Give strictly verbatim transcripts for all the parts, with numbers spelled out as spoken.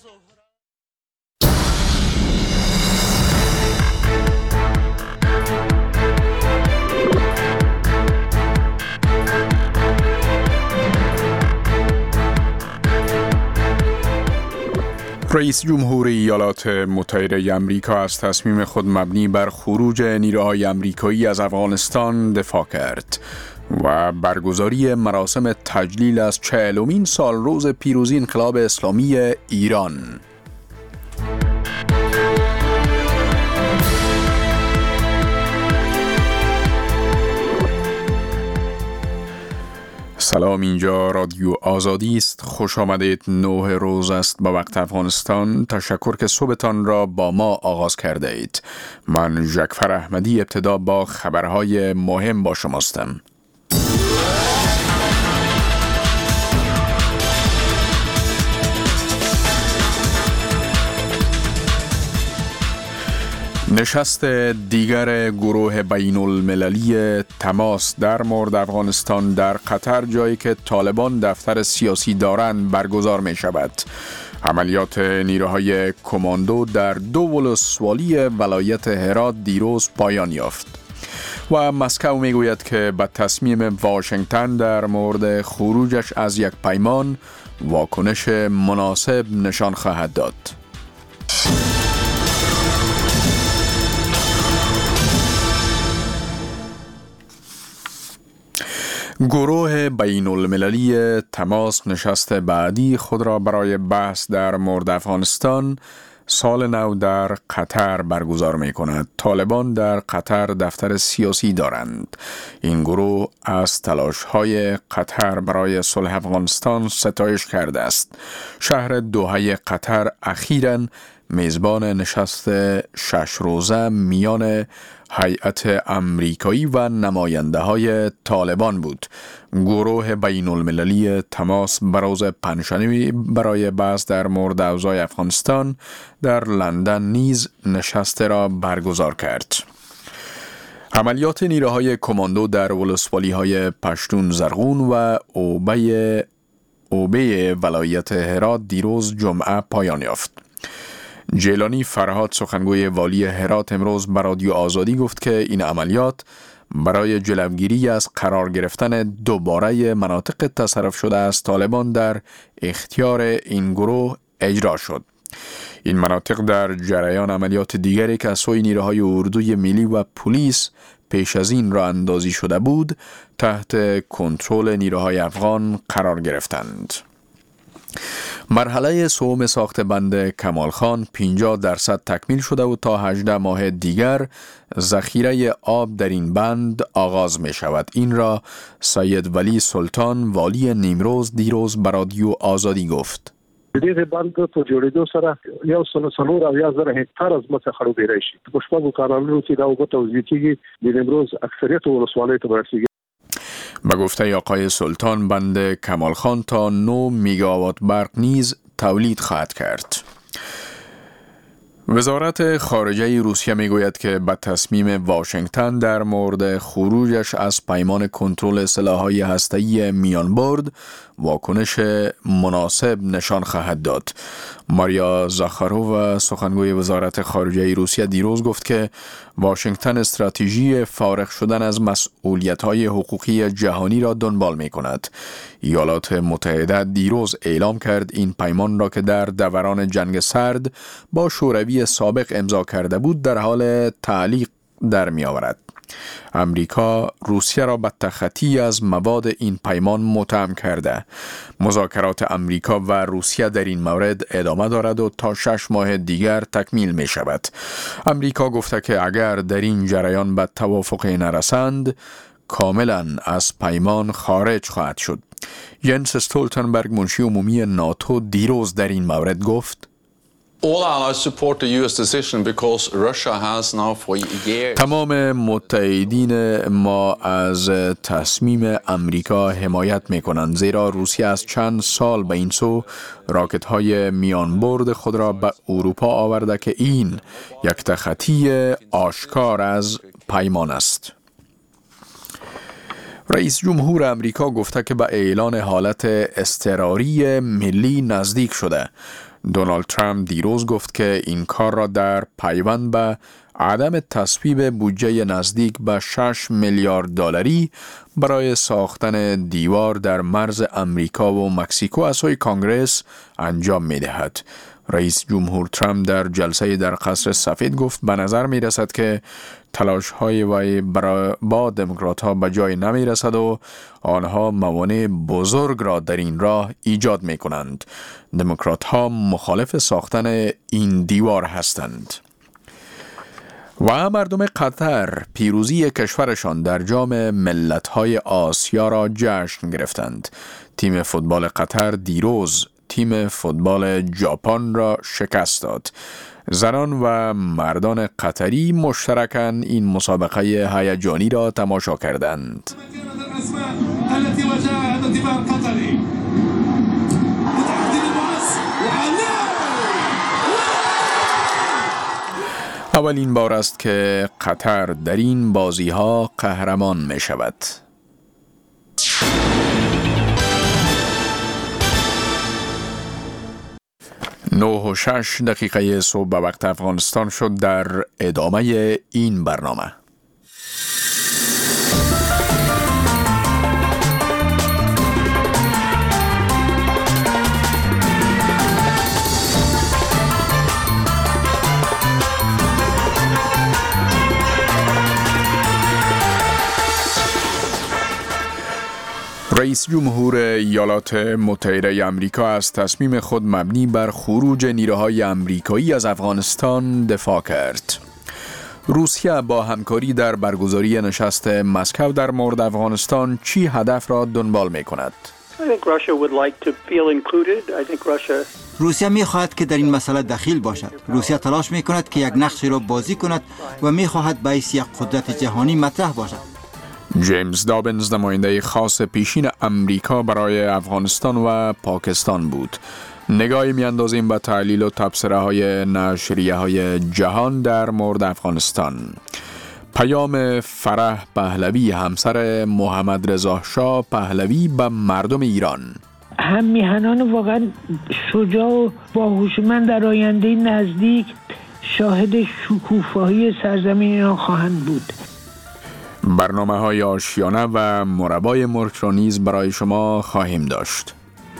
رئیس جمهور ایالات متحده آمریکا از تصمیم خود مبنی بر خروج نیروهای آمریکایی از افغانستان دفاع کرد و برگزاری مراسم تجلیل از چهلمین سالروز پیروزی انقلاب اسلامی ایران. سلام، اینجا رادیو آزادی است. خوش آمدید. نه روز است با وقت افغانستان. تشکر که صبحتان را با ما آغاز کرده اید. من جعفر احمدی ابتدا با خبرهای مهم با شماستم. نشست دیگر گروه بین المللی تماس در مورد افغانستان در قطر، جایی که طالبان دفتر سیاسی دارند، برگزار می شود. عملیات نیروهای کماندو در دو ولسوالی ولایت هرات دیروز پایان یافت و مسکو می گوید که به تصمیم واشنگتن در مورد خروجش از یک پیمان واکنش مناسب نشان خواهد داد. گروه بین المللی تماس نشست بعدی خود را برای بحث در مورد افغانستان سال نو در قطر برگزار می کند. طالبان در قطر دفتر سیاسی دارند. این گروه از تلاش‌های قطر برای صلح افغانستان ستایش کرده است. شهر دوحه قطر اخیراً میزبان نشست شش روزه میان هیئت آمریکایی و نماینده های طالبان بود. گروه بین المللی تماس بروز پنجشنبه برای بحث در مورد اوضاع افغانستان در لندن نیز نشست را برگزار کرد. عملیات نیروهای کماندو در ولسوالی های پشتون زرغون و اوبه اوبه ولایت هرات دیروز جمعه پایان یافت. جیلانی فرهاد، سخنگوی والی هرات، امروز به رادیو آزادی گفت که این عملیات برای جلوگیری از قرار گرفتن دوباره مناطق تصرف شده از طالبان در اختیار این گروه اجرا شد. این مناطق در جریان عملیات دیگری که از سوی نیروهای اردوی ملی و پلیس پیش از این راه اندازی شده بود تحت کنترل نیروهای افغان قرار گرفتند. مرحله سوم ساخت بند کمال خان پنجاه درصد تکمیل شده و تا هجده ماه دیگر ذخیره آب در این بند آغاز می شود. این را سید ولی سلطان والی نیمروز دیروز به رادیو آزادی گفت. دغه بند په جوړېدو سره یو سل څلور اویا زره هکتار از ځمکه خړوبېدای شي. په شپږو کانالونو کې دا اوبه توزیع کېږي. د نیمروز اکثریت ولسوالیو ته برسېږي. به گفته آقای سلطان، بند کمال خان تا نه میگاوات برق نیز تولید خواهد کرد. وزارت خارجه روسیه میگوید که به تصمیم واشنگتن در مورد خروجش از پیمان کنترل سلاح‌های هسته‌ای میانبرد واکنش مناسب نشان خواهد داد. ماریا زاخارووا، سخنگوی وزارت خارجه روسیه، دیروز گفت که واشنگتن استراتژی فارغ شدن از مسئولیت‌های حقوقی جهانی را دنبال می‌کند. ایالات متحده دیروز اعلام کرد این پیمان را که در دوران جنگ سرد با شوروی سابق امضا کرده بود در حال تعلیق در می‌آورد. امریکا روسیه را به تخطی از مواد این پیمان متهم کرده. مذاکرات امریکا و روسیه در این مورد ادامه دارد و تا شش ماه دیگر تکمیل می شود. امریکا گفته که اگر در این جریان به توافقی نرسند کاملا از پیمان خارج خواهد شد. ینس استولتنبرگ، منشی عمومی ناتو، دیروز در این مورد گفت: تمام متحدین ما از تصمیم امریکا حمایت می کنند، زیرا روسیه از چند سال به این سو راکت های میانبرد خود را به اروپا آورده که این یک تخطی آشکار از پیمان است. رئیس جمهور امریکا گفته که به اعلان حالت اضطراری ملی نزدیک شده. دونالد ترامپ دیروز گفت که این کار را در پیوند به عدم تصویب بودجه نزدیک به شش میلیارد دلاری برای ساختن دیوار در مرز امریکا و مکزیکو از سوی کانگرس انجام می دهد. رئیس جمهور ترامپ در جلسه در قصر سفید گفت به نظر می رسد که تلاش های وی با دموکرات ها به جای نمی رسد و آنها موانع بزرگ را در این راه ایجاد می کنند. دموکرات ها مخالف ساختن این دیوار هستند. و مردم قطر پیروزی کشورشان در جام ملت‌های آسیا را جشن گرفتند. تیم فوتبال قطر دیروز تیم فوتبال ژاپن را شکست داد. زنان و مردان قطری مشترکاً این مسابقه هیجانی را تماشا کردند. اولین بار است که قطر در این بازی ها قهرمان می شود. نه و شش دقیقه صبح به وقت افغانستان شد. در ادامه این برنامه رئیس جمهور ایالات متحده آمریکا از تصمیم خود مبنی بر خروج نیروهای آمریکایی از افغانستان دفاع کرد. روسیه با همکاری در برگزاری نشست مسکو در مورد افغانستان چی هدف را دنبال می کند؟ روسیه می خواهد که در این مسئله دخیل باشد. روسیه تلاش می کند که یک نقشی را بازی کند و می خواهد به حیث یک قدرت جهانی مطرح باشد. جیمز دابنز نماینده خاص پیشین امریکا برای افغانستان و پاکستان بود. نگاهی میاندازیم به تحلیل و تبصره های نشریه های جهان در مورد افغانستان. پیام فرح پهلوی همسر محمد رضا شاه پهلوی به مردم ایران: هم میهنان واقعا شجاع و باهوشمند در آینده نزدیک شاهد شکوفایی سرزمین ایران خواهند بود. برنامه های آشیانه و مربای مرغ را نیز برای شما خواهیم داشت.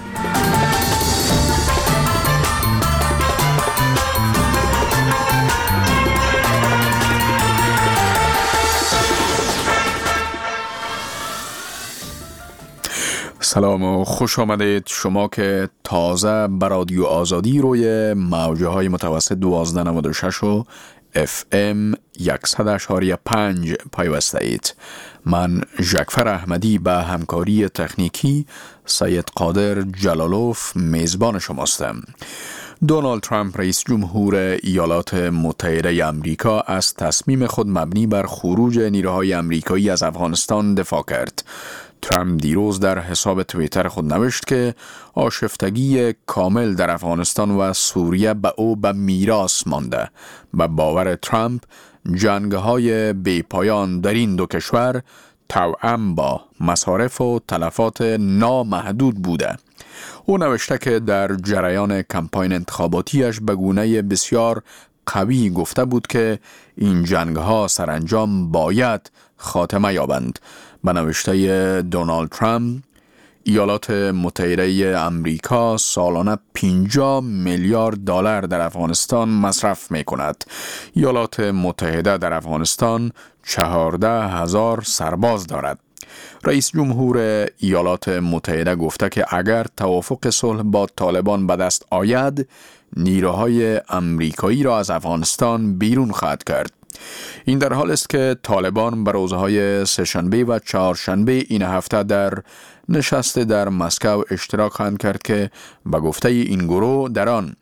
سلام و خوش آمدید شما که تازه بر رادیو آزادی روی موجه های متوسط دوازده نود و شش و اف ام صد و پنج پیوسته اید. من ژکفر احمدی به همکاری تکنیکی سید قادر جلالوف میزبان شماستم. دونالد ترامپ رئیس جمهور ایالات متحده آمریکا از تصمیم خود مبنی بر خروج نیروهای آمریکایی از افغانستان دفاع کرد. ترامپ دیروز در حساب توییتر خود نوشت که آشفتگی کامل در افغانستان و سوریه به او به میراث مانده. به باور ترامپ جنگ‌های بی‌پایان در این دو کشور توأم با مصارف و تلفات نامحدود بوده. او نوشته که در جریان کمپاین انتخاباتیش به گونه بسیار قوی گفته بود که این جنگ‌ها سرانجام باید خاتمه یابند. به نوشته دونالد ترامپ، ایالات متحده آمریکا سالانه پنجاه میلیارد دلار در افغانستان مصرف می کند. ایالات متحده در افغانستان چهارده هزار سرباز دارد. رئیس جمهور ایالات متحده گفته که اگر توافق صلح با طالبان به دست آید، نیروهای آمریکایی را از افغانستان بیرون خواهد کرد. این در حال است که طالبان به روزهای سه‌شنبه و چهارشنبه این هفته در نشست در مسکو اشتراک خواهند کرد که به گفته این گروه در آن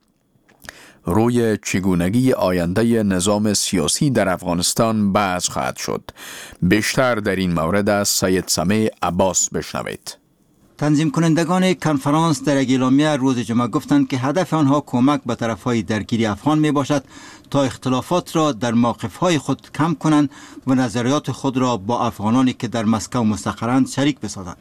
روی چگونگی آینده نظام سیاسی در افغانستان بحث خواهد شد. بیشتر در این مورد از سید سمیع عباس بشنوید. تنظیم کنندگان کنفرانس در اعلامیه روز جمعه گفتند که هدف آنها کمک به طرفهای درگیری افغان می باشد تا اختلافات را در موقفهای خود کم کنند و نظریات خود را با افغانانی که در مسکو مستقرند شریک بسازند.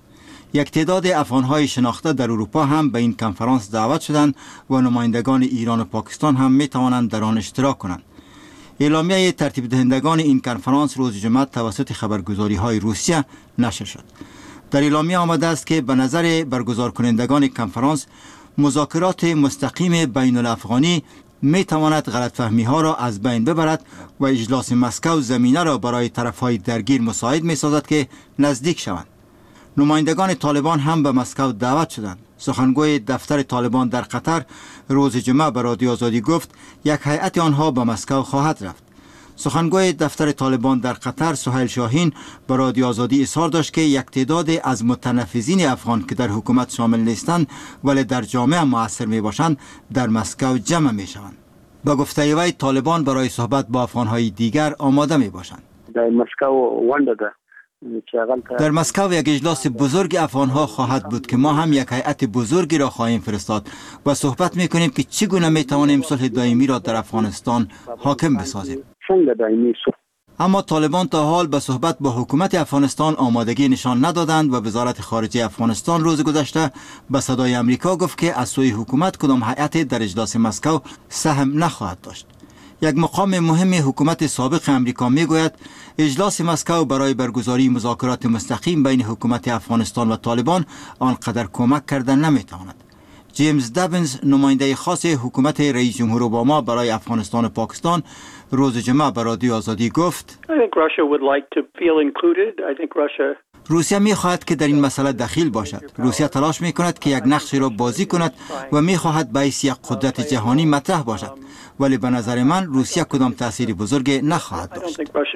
یک تعداد افغان‌های شناخته در اروپا هم به این کنفرانس دعوت شدند و نمایندگان ایران و پاکستان هم می توانند در آن اشتراک کنند. اعلامیه ترتیب دهندگان این کنفرانس روز جمعه توسط خبرگزاری‌های روسیه نشر شد. در اعلامیه آمده است که به نظر برگزار کنندگان کنفرانس مذاکرات مستقیم بین الافغانی می تواند غلط فهمی ها را از بین ببرد و اجلاس مسکو زمینه را برای طرفهای درگیر مساعد می سازد که نزدیک شوند. نمایندگان طالبان هم به مسکو دعوت شدند. سخنگوی دفتر طالبان در قطر روز جمعه به رادیو آزادی گفت یک هیئت آنها به مسکو خواهد رفت. سخنگوی دفتر طالبان در قطر سهیل شاهین به رادیو آزادی اظهار داشت که یک تعداد از متنفذین افغان که در حکومت شامل نیستند ولی در جامعه مؤثر می باشند در مسکو جمع می شوند. با گفته وی طالبان برای صحبت با افغان‌های دیگر آماده می باشند. در مسکو وانده ده در مسکو یک اجلاس بزرگ افغان‌ها خواهد بود که ما هم یک هیئت بزرگی را خواهیم فرستاد و صحبت می‌کنیم که چگونه می‌توانیم صلح دائمی را در افغانستان حاکم بسازیم. اما طالبان تا حال به صحبت با حکومت افغانستان آمادگی نشان ندادند و وزارت خارجه افغانستان روز گذشته به صدای امریکا گفت که از سوی حکومت کدام هیئت در اجلاس مسکو سهم نخواهد داشت. یک مقام مهم حکومت سابق امریکا میگوید اجلاس مسکو برای برگزاری مذاکرات مستقیم بین حکومت افغانستان و طالبان آنقدر کمک کردن نمیتواند. جیمز دابنز نماینده خاص حکومت رئیس جمهور اوباما برای افغانستان و پاکستان روز جمعه به رادیو آزادی گفت روسیه می خواهد که در این مسئله دخیل باشد. روسیه تلاش می کند که یک نقشی را بازی کند و می خواهد به حیث یک قدرت جهانی مطرح باشد، ولی به نظر من روسیه کدام تأثیر بزرگ نخواهد داشت.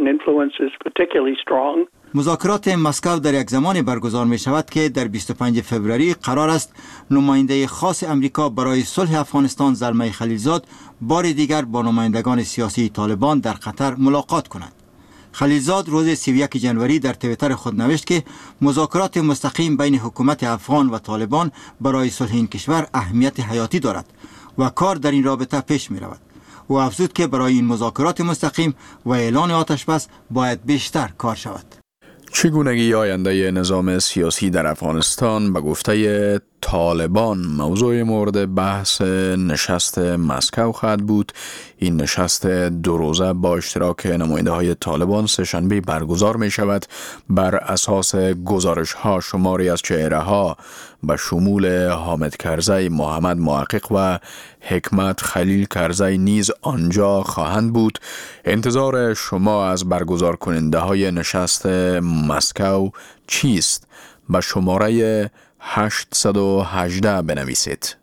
مذاکرات مسکو در یک زمان برگزار می شود که در بیست و پنجم فوریه قرار است نماینده خاص امریکا برای صلح افغانستان زلمه خلیلزاد بار دیگر با نمایندگان سیاسی طالبان در قطر ملاقات کند. خلیلزاد روز سی و یک ژانویه در توییتر خود نوشت که مذاکرات مستقیم بین حکومت افغان و طالبان برای صلح این کشور اهمیت حیاتی دارد و کار در این رابطه پیش می رود. و افزود که برای این مذاکرات مستقیم و اعلان آتش بس باید بیشتر کار شود. چگونگی آینده نظام سیاسی در افغانستان به گفته طالبان موضوع مورد بحث نشست مسکو خواهد بود. این نشست دو روزه با اشتراک نماینده های طالبان سه‌شنبه برگزار می شود. بر اساس گزارش ها شماری از چهره ها به شمول حامد کرزی، محمد محقق و حکمت خلیل کرزی نیز آنجا خواهند بود. انتظار شما از برگزار کننده های نشست مسکو چیست؟ به شماره هشتصد و هجده بنویسید.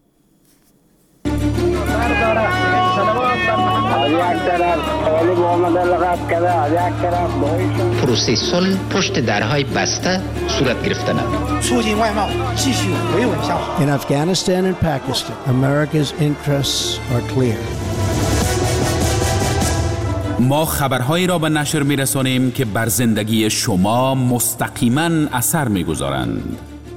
پروسه صلح پشت درهای بسته صورت گرفتن. In Afghanistan and Pakistan, America's interests are clear. ما خبرهایی را به نشر می‌رسانیم که بر زندگی شما مستقیما اثر می‌گذارند.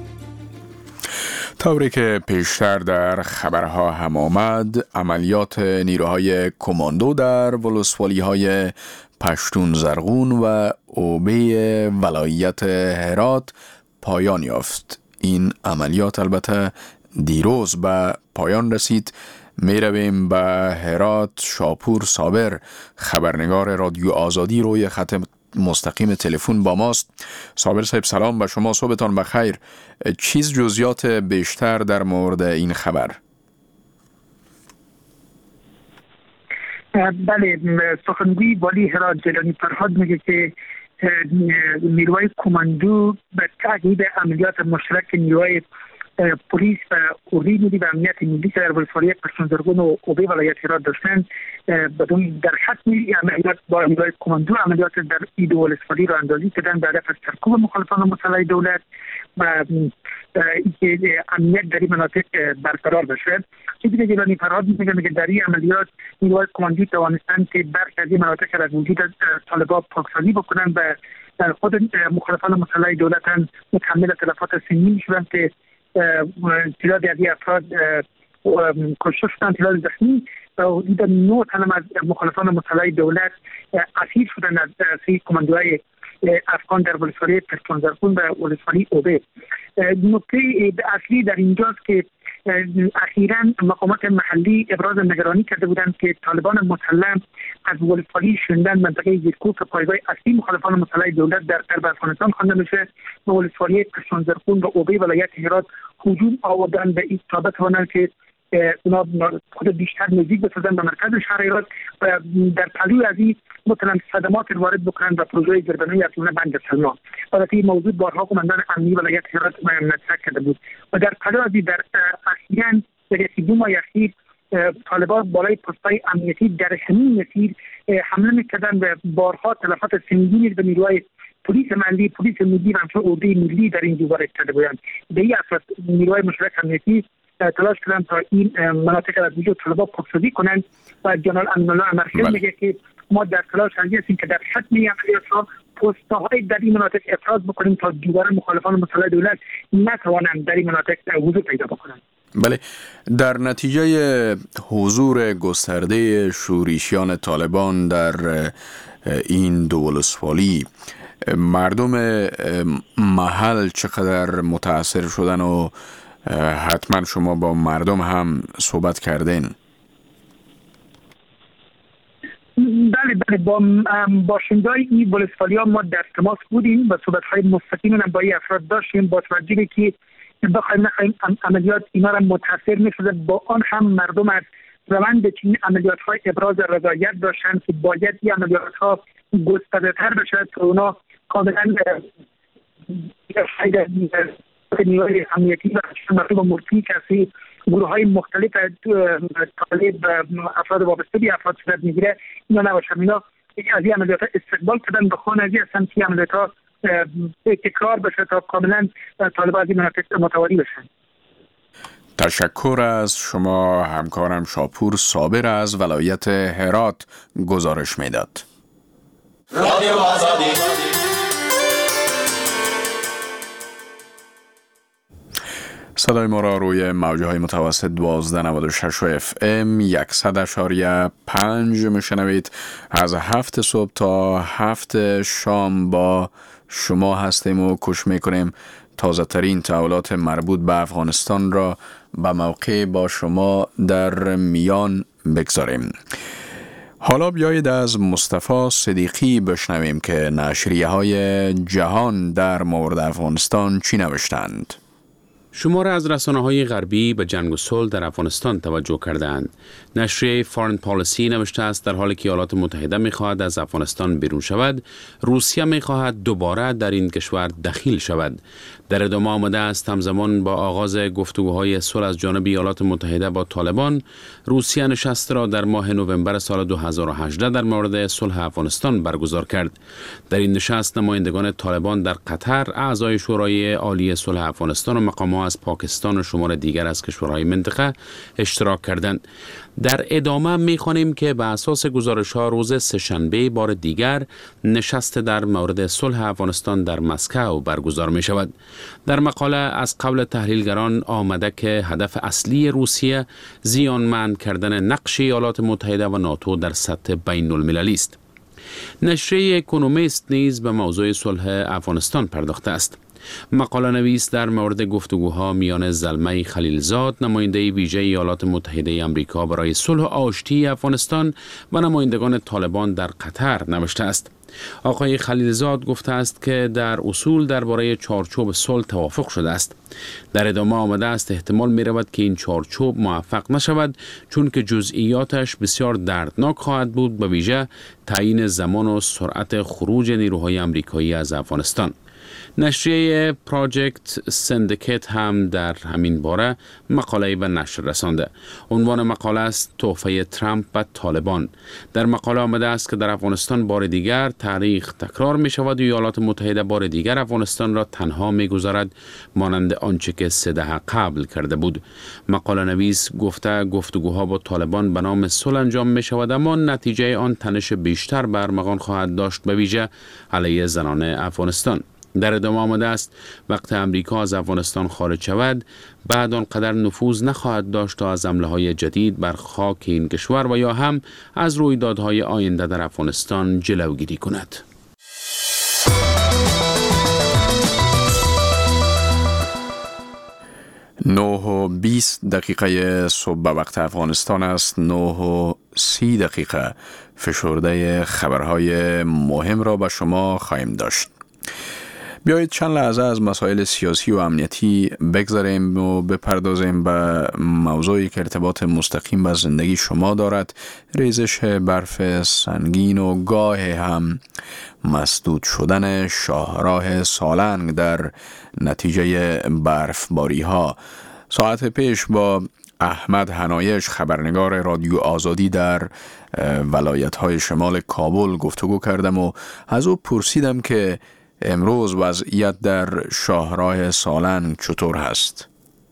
طوری که پیشتر در خبرها هم آمد، عملیات نیروهای کماندو در ولسوالی‌های پشتون زرغون و اوبه ولایت هرات پایان یافت. این عملیات البته دیروز به پایان رسید. می رویم به هرات. شاپور صابر خبرنگار رادیو آزادی روی خط مستقیم تلفن با ماست. صابر صاحب سلام به شما، صبحتان بخیر. چیز جزئیات بیشتر در مورد این خبر؟ بله، سخنگوی والی هرات جیلانی فرهاد میگه که نیروهای کماندو به تعقیب عملیات مشترک نیروهای پلیس و اوری ملی و امنیت ملی که در ولسوالی پشتون زرغون و اوبه ولایت هرات داشتند، بدون در ختم عملیات با نیروهای کماندو عملیات در این دو ولسوالی را اندازی کردند به هدف از سرکوب مخالفان مسلح دولت و اینکه امنیت در این مناطق برقرار بشه. چیزی که جیلانی فرهاد میگه که در این عملیات نیروهای کماندو توانستند که برخی از این مناطق را از وجود طالبان پاکسازی بکنند و در خود مخالفان مسلح دولت هم متحمل تلفات سنگین شدند که تعدادی از افراد کشته شدند، تعداد زخمی و حدود نه تن از مخالفان مسلح دولت اسیر شدند از سوی کماندوهای افغان در ولسوالی پرتونزرخون و ولسوالی اوبه. نکته اصلی در اینجاست که اخیراً مقامات محلی ابراز نگرانی کرده بودند که طالبان مسلح از ولسوالی شندن منطقه زیرکوه پایگاه اصلی مخالفان مسلح دولت در غرب افغانستان خوانده میشه و ولسوالی پرتونزرخون و اوبه ولایت هرات هجوم آوردن به این تا بتوانند که اونا خود بیشتر نزدیک بسازن به مرکز شهر هرات و در پلوی از این مثلا صدمات وارد بکنن و پروژه گردنوی اطلاع بند سلما. البته این موضوع بارها قماندان امنی ولایت هرات مطرح کرده بود و در پلوی از در اخیراً در یکی دو ماه اخیر طالبان بالای پست‌های امنیتی در همین مسیر حمله می‌کردن و بارها تلفات سنگینی به نیروهای پلیس محلی، پلیس ملی و همچنین اردوی ملی در این وارد کرده بودند. به این اساس نیروهای مشترک امنیتی تلاش کردن تا این مناطق از وجود طالبان پاکسازی کنند و جنرال امین‌الله امرخیل میگه که ما در تلاش هستیم که در ختم عملیات‌ها پست‌های در این مناطق افراز بکنیم تا دوباره مخالفان مسلح دولت نتوانند در این مناطق حضور پیدا بکنند. بله، در نتیجه حضور گسترده شورشیان طالبان در این دو ولسوالی مردم محل چقدر متاثر شدن و حتما شما با مردم هم صحبت کردین؟ بله بله با باشنده‌های این ولسوالی ها ما در تماس بودیم و صحبت‌های مستقیم هم با این افراد داشتیم با توجه که بخوایم نخواهیم عملیات اینا را متاثر می‌شده. با آن هم مردم از روند چین عملیات‌های ابراز رضایت داشتن که باید این عملیات‌ها گسترده‌تر بشه تا اونا کاملا نیروهای امنیتی و مردم مرفی کسی گروه های مختلف طالب و افراد وابسته به افراد صورت میگیره اینا نباشن. اینا از این عملیات استقبال کردن به خانه ازی هستن که عملیات ها تکرار بشه تا کاملا طالب از این مناطق متواری بشن. تشکر از شما همکارم شاپور صابر از ولایت هرات گزارش میداد. رادیو آزادی. صدای ما را روی موجه های متوسط دوازده نود و شش اف ام صد اشاریه پنج میشنوید. از هفت صبح تا هفت شام با شما هستیم و کوشش میکنیم تازه ترین تحولات مربوط به افغانستان را به موقع با شما در میان بگذاریم. حالا بیایید از مصطفی صدیقی بشنویم که نشریه های جهان در مورد افغانستان چی نوشتند. شماره از رسانه‌های غربی به جنگ و صلح در افغانستان توجه کردند. نشریه فارن پالیسی نوشته است در حالی که ایالات متحده می‌خواهد از افغانستان بیرون شود، روسیه می‌خواهد دوباره در این کشور دخیل شود. در ادامه آمده است همزمان با آغاز گفتگوهای صلح از جانب ایالات متحده با طالبان، روسیه نشست را در ماه نوامبر سال دو هزار و هجده در مورد صلح افغانستان برگزار کرد. در این نشست نمایندگان طالبان در قطر، اعضای شورای عالی صلح افغانستان و مقامات از پاکستان و شمار دیگر از کشورهای منطقه اشتراک کردند. در ادامه می‌خوانیم که به اساس گزارش‌ها روز سه‌شنبه بار دیگر نشست در مورد صلح افغانستان در مسکو برگزار می‌شود. در مقاله از قول تحلیلگران آمده که هدف اصلی روسیه زیانمند کردن نقش ایالات متحده و ناتو در سطح بین المللی است. نشریه اکونومیست نیز به موضوع صلح افغانستان پرداخته است. مقاله نویس در مورد گفتگوها میان زلمه خلیلزاد نماینده ویژه ایالات متحده آمریکا برای صلح و آشتی افغانستان و نمایندگان طالبان در قطر نوشته است. آقای خلیلزاد گفته است که در اصول درباره چارچوب صلح توافق شده است. در ادامه آمده است احتمال می رود که این چارچوب موفق نشود چون که جزئیاتش بسیار دردناک خواهد بود، به ویژه تعیین زمان و سرعت خروج نیروهای آمریکایی از افغانستان. نشریه پراجکت سندیکیت هم در همین باره مقاله به نشر رسانده. عنوان مقاله است تحفه ترامپ به طالبان. در مقاله آمده است که در افغانستان بار دیگر تاریخ تکرار می شود و ایالات متحده بار دیگر افغانستان را تنها می گذارد مانند آنچه که سه دهه قبل کرده بود. مقاله نویس گفته گفتگوها با طالبان به نام صلح انجام می شود اما نتیجه آن تنش بیشتر بر ارمغان خواهد داشت، به ویژه علیه زنان افغانستان. در ادامه آمده است وقت امریکا از افغانستان خارج شود بعد آنقدر نفوذ نخواهد داشت تا از حمله‌های جدید بر خاک این کشور و یا هم از رویدادهای آینده در افغانستان جلوگیری کند. نه و بیست دقیقه صبح به وقت افغانستان است. نه و سی دقیقه فشرده خبرهای مهم را به شما خواهیم داشت. بیایید چند لحظه از مسائل سیاسی و امنیتی بگذاریم و بپردازیم به موضوعی که ارتباط مستقیم با زندگی شما دارد. ریزش برف سنگین و گاه هم مسدود شدن شاهراه سالنگ در نتیجه برفباری ها. ساعت پیش با احمد حنایش خبرنگار رادیو آزادی در ولایت های شمال کابل گفتگو کردم و از او پرسیدم که امروز وضعیت در شاهراه سالنگ چطور هست؟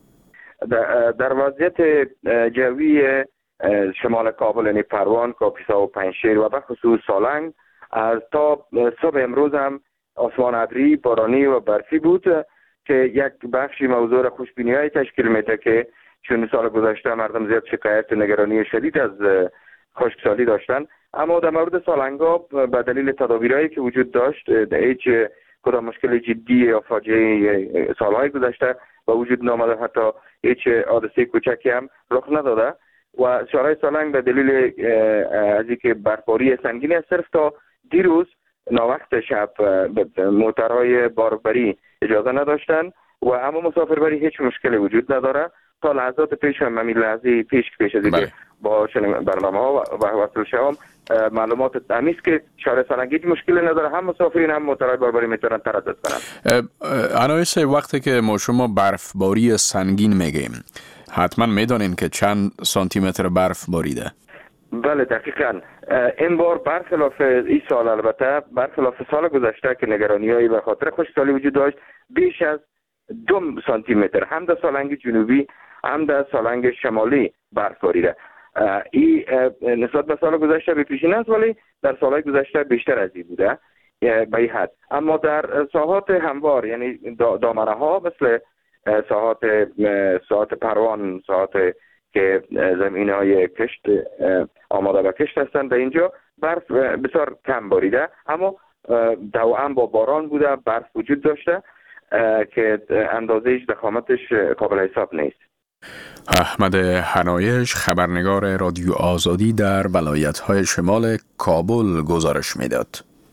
در وضعیت جوی شمال کابل یعنی پروان، کاپیسا و پنجشیر و به خصوص سالنگ از تا صبح امروز هم آسمان ابری، بارانی و برفی بود که یک بخشی موضوع را خوشبینی‌های تشکیل میده که چون سال گذشته مردم زیاد شکایت و نگرانی شدید از خشکسالی داشتن، اما در مورد سالنگا به دلیل تدابیرهایی که وجود داشت هیچ کدام مشکل جدی یا فاجعه سالهای گذشته به وجود نامده، حتی هیچ حادثه کوچکی هم رخ نداده و شهرهای سالنگ به دلیل از اینکه برفباری سنگین است صرف تا دیروز ناوقت شب موترهای باربری اجازه نداشتن و اما مسافربری هیچ مشکلی وجود نداره. تا لحظات پیش هم همین لحظه پیش پیش از اینکه با برنامه ها و وصل شوم معلومات همیست که شهر سالنگ هیچ مشکلی نداره، هم مسافرین هم موترهای باربری میتونن تردد کنن. انایس، وقتی که ما شما برفباری سنگین میگیم حتما میدانین که چند سانتی متر برف باریده؟ بله دقیقاً. این بار برخلاف این سال، البته برخلاف سال گذشته که نگرانی‌هایی به خاطر خشکسالی وجود داشت، بیش از دو سانتی متر هم در سالنگ جنوبی هم در سالنگ شمالی برف باریده. این نسبت به سال گذشته به پیشین است، ولی در سالهای گذشته بیشتر از این بوده به این حد. اما در ساحات هموار یعنی دامنه ها مثل ساحات ساحات پروان، ساحات که زمین های کشت آماده به کشت هستند، در اینجا برف بسیار کم باریده، اما دوام با باران بوده، برف وجود داشته که اندازهش ضخامتش قابل حساب نیست. احمد حنایش خبرنگار رادیو آزادی در ولایت های شمال کابل گزارش میداد.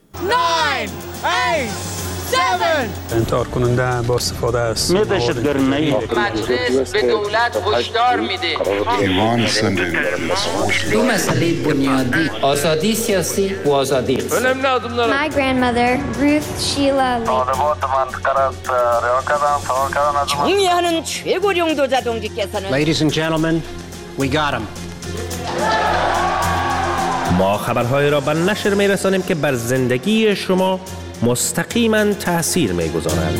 انتحار کننده با استفاده از مجلس به دولت هشدار میده دو مسئله بنیادی: آزادی سیاسی و آزادی اقتصادی. My grandmother Ruth Sheila 총리하는 최고령 도자동지께서는 Ladies and gentlemen, we got him. ما خبرهای را به نشر میرسانیم که بر زندگی شما مستقیما تأثیر میگذارند.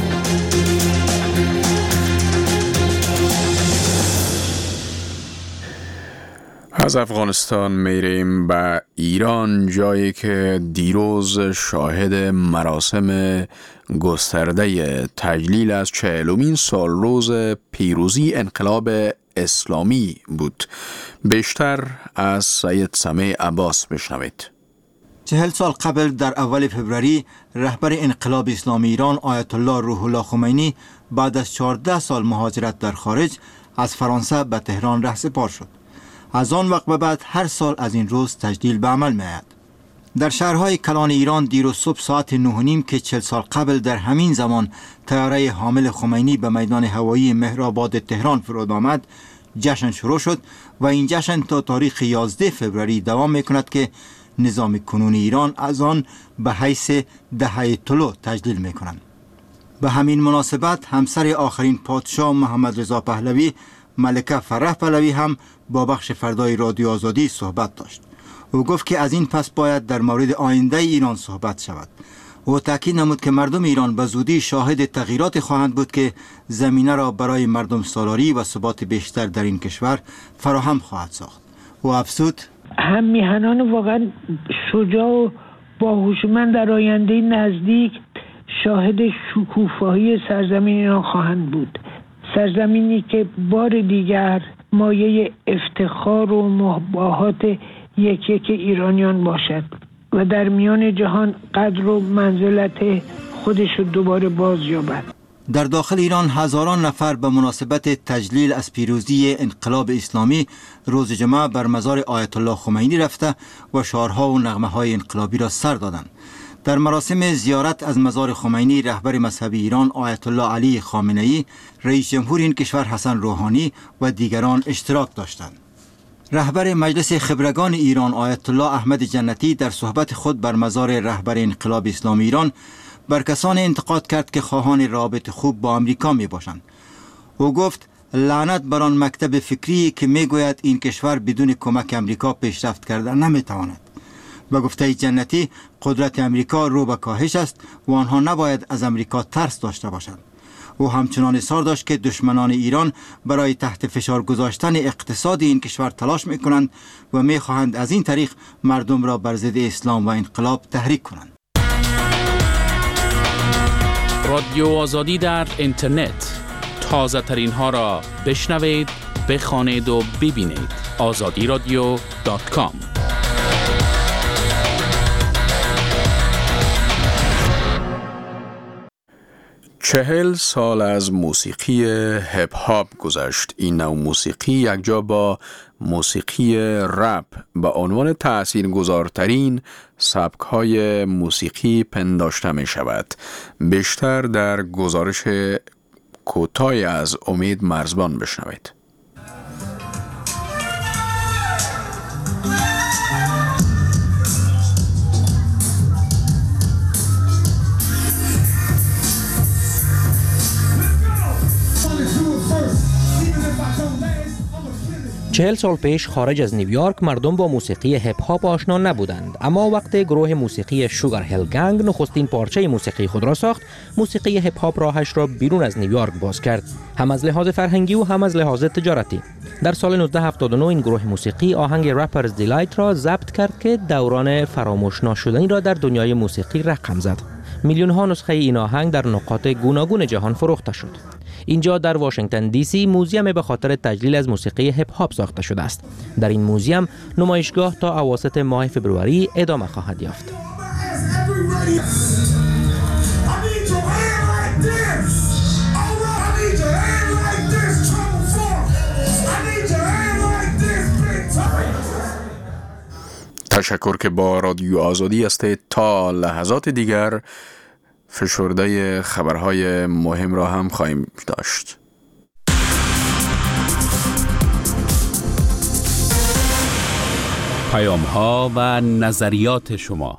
از افغانستان میریم به ایران، جایی که دیروز شاهد مراسم گسترده تجلیل از چهلمین سال روز پیروزی انقلاب اسلامی بود. بیشتر از سید سمیع عباس بشنوید. چهل سال قبل در اول فوریه رهبر انقلاب اسلامی ایران آیت الله روح الله خمینی بعد از چهارده سال مهاجرت در خارج از فرانسه به تهران رهسپار شد. از آن وقت به بعد هر سال از این روز تجلیل به عمل می‌آید. در شهرهای کلان ایران دیروز صبح ساعت نه و نیم که چهل سال قبل در همین زمان طیاره حامل خمینی به میدان هوایی مهرآباد تهران فرود آمد، جشن شروع شد و این جشن تا تاریخ یازده فوریه دوام می‌کند که نظام کنونی ایران از آن به حیث دهه طلوع تجلیل می‌کنند. به همین مناسبت همسر آخرین پادشاه محمد رضا پهلوی، ملکه فرح پهلوی هم با بخش فردای رادیو آزادی صحبت داشت. او گفت که از این پس باید در مورد آینده ایران صحبت شود. او تاکید نمود که مردم ایران به زودی شاهد تغییرات خواهند بود که زمینه را برای مردم سالاری و ثبات بیشتر در این کشور فراهم خواهد ساخت. او افزود: هم میهنان واقعا شجاع و باهوشمند در آینده نزدیک شاهد شکوفایی سرزمین ایران خواهند بود. سرزمینی که بار دیگر مایه افتخار و مباهات یک یک ایرانیان باشد و در میان جهان قدر و منزلت خودش رو دوباره باز یابد. در داخل ایران هزاران نفر به مناسبت تجلیل از پیروزی انقلاب اسلامی روز جمعه بر مزار آیت الله خمینی رفته و شعارها و نغمه‌های انقلابی را سر دادند. در مراسم زیارت از مزار خمینی رهبر مذهبی ایران آیت الله علی خامنه‌ای، رئیس جمهور این کشور حسن روحانی و دیگران اشتراک داشتند. رهبر مجلس خبرگان ایران آیت الله احمد جنتی در صحبت خود بر مزار رهبر انقلاب اسلامی ایران بر کسان انتقاد کرد که خواهان رابط خوب با امریکا می باشند. او گفت لعنت بر آن مکتب فکری که می گوید این کشور بدون کمک امریکا پیشرفت کرده نمی تواند. و گفته جنتی قدرت امریکا رو به کاهش است و آنها نباید از امریکا ترس داشته باشند. او همچنان اصرار داشت که دشمنان ایران برای تحت فشار گذاشتن اقتصاد این کشور تلاش می کنند و می خواهند از این طریق مردم را بر ضد اسلام و انقلاب تحریک کنند. رادیو آزادی در اینترنت، تازه ترین ها را بشنوید، بخوانید و ببینید. آزادی رادیو دات کام. چهل سال از موسیقی هپ هاپ گذشت. این نوع موسیقی یکجا با موسیقی رپ به عنوان تأثیرگذارترین سبک‌های موسیقی پنداشته می شود. بیشتر در گزارش کوتاهی از امید مرزبان بشنوید. چهل سال پیش خارج از نیویورک مردم با موسیقی هپ هاپ آشنا نبودند، اما وقتی گروه موسیقی شوگر هیل گنگ نخستین پارچه موسیقی خود را ساخت، موسیقی هپ هاپ راهش را بیرون از نیویورک باز کرد، هم از لحاظ فرهنگی و هم از لحاظ تجارتی. در سال نوزده هفتاد و نه این گروه موسیقی آهنگ رپرز دیلایت را ضبط کرد که دوران فراموش ناشدنی را در دنیای موسیقی رقم زد. میلیون ها نسخه این آهنگ در نقاط گوناگون جهان فروخته شد. اینجا در واشنگتن دی سی موزیم به خاطر تجلیل از موسیقی هپ هاپ ساخته شده است. در این موزیم نمایشگاه تا اواسط ماه فوریه ادامه خواهد یافت. تشکر که با رادیو آزادی هستید. تا لحظات دیگر فشرده خبرهای مهم را هم خواهیم داشت. پیام ها و نظریات شما.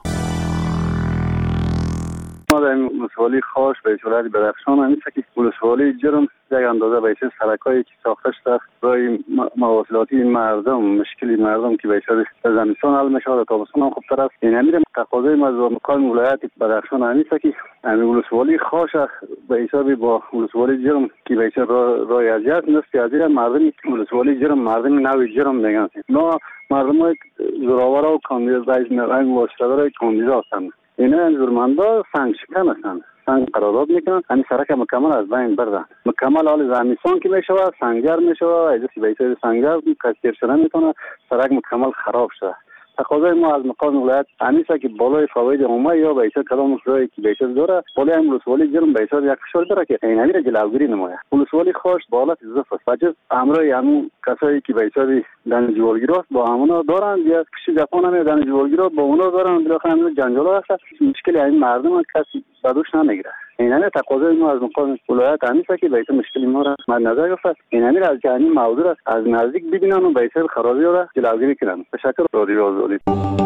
ما در ولسوالی خاص به ولایت بدخشان همیشه که ولسوالی جرم یک اندازه به حیث سرکایی که ساخته شده برای مواصلاتی مردم، مشکلی مردم که به حیث زمستان حل میشه و تابستان هم خوبتر است. این همین تقاضای مقام ولایت بدخشان همیشه که همین ولسوالی خاص به حساب با ولسوالی جرم که به حیث رای اذیت نست ازیر مردم ولسوالی جرم مردم نوی جرم میگن. ما مردم های زراور و کاندیدا رئیس نظام واسطه‌دار کاندیدا هستند. اینا زورمندا سنگ شکن هستند. سنگ قرارداد میکنن، همین سرک مکمل از بین بردن. مکمل حال زمستان که میشه سنگر میشه و از بیت سنگر کثیر شدن میتونه سرک مکمل خراب شه. تقاضای ما از مقام ولایت همیشه که بالای فواید عمومی یا به حساب کلام رای که به حساب داره بالای هم ولسوالی جرم به حساب یک فشار داره که این همین جلوگیری نماید. ولسوالی خاص بالات اضافه فجر امرای همون کسایی که به حساب دانش جوالگیراست با همونا دارن یا کسی جپان هم دانش جوالگیرا با اونا دارن بالاخره همین جنجال هست. مشکلی این مردم کسی بدوش نمیگیره. این همین تقاضای ما از مقام ولایت همیشه که به حساب مشکلی ما را مد نظر گرفته. این همین از جهانی موضوع است از نزدیک ببینن و به حساب خرابی را جلوگیری کنن. تشکر رادیو آزادی.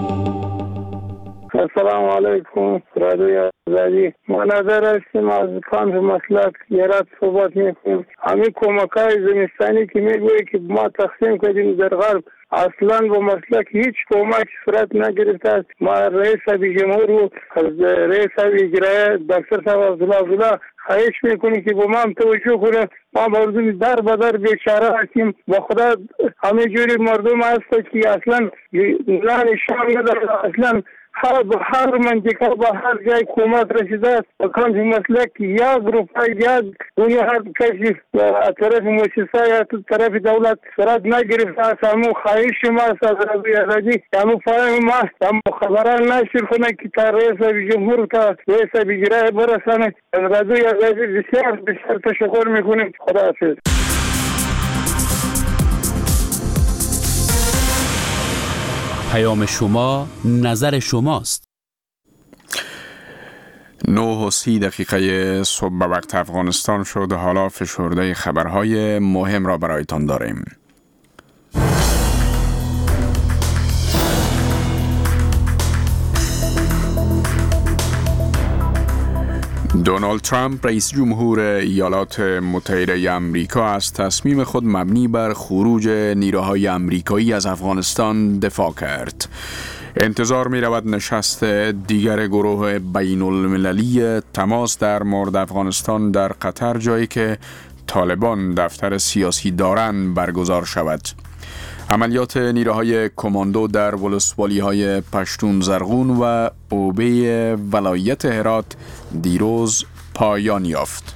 السلام علیکم رادیو آزادی. ما نظر هستیم از پنج مسلک یرات صحبت میکنیم. همین کمکای زمستانی که میگویی که ما تقسیم کردیم در غرب اصلا با مسلک هیچ کمک صورت نگرفته است. ما رئیس جمهور و رئیس اجرایی دکتر صاحب عبدالله عبدالله خواهش میکنیم که با ما هم توجه کنه. ما مردم در بدر بیچاره هستیم. با خدا همه جوری مردم هست که اصلا نه نشان نداره، اصلا هر هر منطقه با هر جای حکومت رسیده است و کانف مسلک یک روپای یک و یا هر کسی از طرف مؤسسه یا طرف دولت صورت نگرفته است. همون خواهش ما است از رضای ازادی، همون فاهم ما است، همون خبران نشر کنه که تا رئیس جمهور تا رئیس اجرایی برسانه. از رضای ازادی بسیار بسیار تشکر میکنیم. خدا حافظ. پیام شما، نظر شماست. نه و سی دقیقه صبح به وقت افغانستان شد. حالا فشرده خبرهای مهم را برایتان داریم. دونالد ترامپ رئیس جمهور ایالات متحده آمریکا از تصمیم خود مبنی بر خروج نیروهای آمریکایی از افغانستان دفاع کرد. انتظار می رود نشست دیگر گروه بین المللی تماس در مورد افغانستان در قطر، جایی که طالبان دفتر سیاسی دارند، برگزار شود. عملیات نیروهای کماندو در ولسوالی های پشتون زرغون و اوبه ولایت هرات دیروز پایان یافت.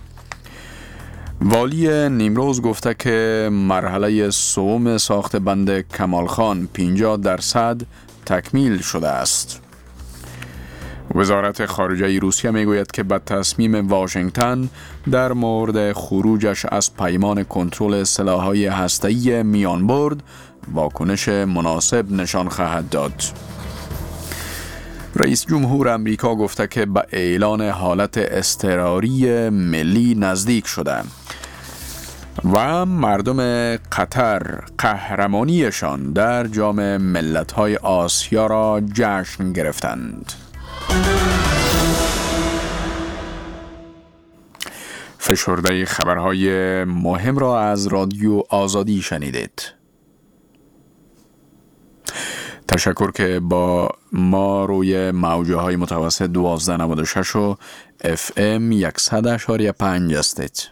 والی نیمروز گفته که مرحله سوم ساخت بند کمال خان پنجاه درصد تکمیل شده است. وزارت خارجه روسیه میگوید که به تصمیم واشنگتن در مورد خروجش از پیمان کنترل سلاح‌های هسته‌ای میانبرد واکنش مناسب نشان خواهد داد. رئیس جمهور آمریکا گفته که به اعلان حالت اضطراری ملی نزدیک شده و مردم قطر قهرمانیشان در جام ملت‌های آسیا را جشن گرفتند. فشرده خبرهای مهم را از رادیو آزادی شنیدید. تشکر که با ما روی موجه های متوسط دوازده نود و شش و اف ام صد و پنج هستید.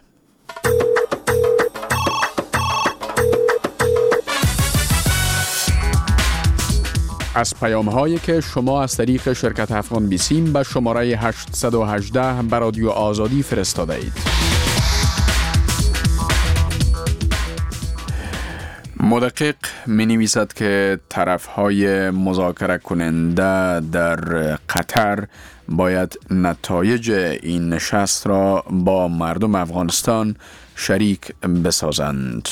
از پیام هایی که شما از طریق شرکت افغان بیسیم به شماره هشت یک هشت به رادیو آزادی فرستاده اید. مدقق می نویسد که طرف های مذاکره کننده در قطر باید نتایج این نشست را با مردم افغانستان شریک بسازند.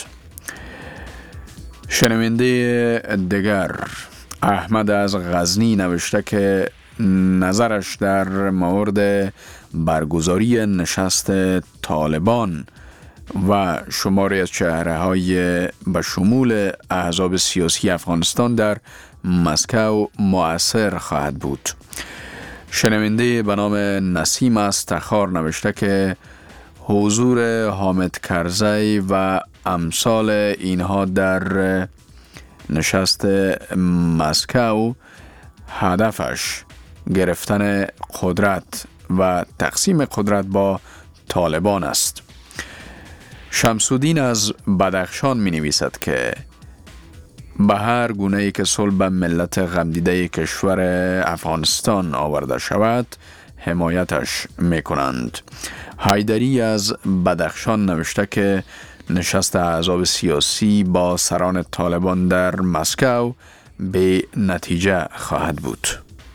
شنونده دیگر احمد از غزنی نوشته که نظرش در مورد برگزاری نشست طالبان و شماری از چهره‌های به شمول احزاب سیاسی افغانستان در مسکو مؤثر خواهد بود. شنونده به نام نسیم از تخار نوشته که حضور حامد کرزی و امثال اینها در نشست مسکو هدفش گرفتن قدرت و تقسیم قدرت با طالبان است. شمسودین از بدخشان می نویسد که به هر گونه ای که صلح به ملت غمدیده کشور افغانستان آورده شود حمایتش می کنند. حیدری از بدخشان نوشته که نشست احزاب سیاسی با سران طالبان در مسکو به نتیجه خواهد بود.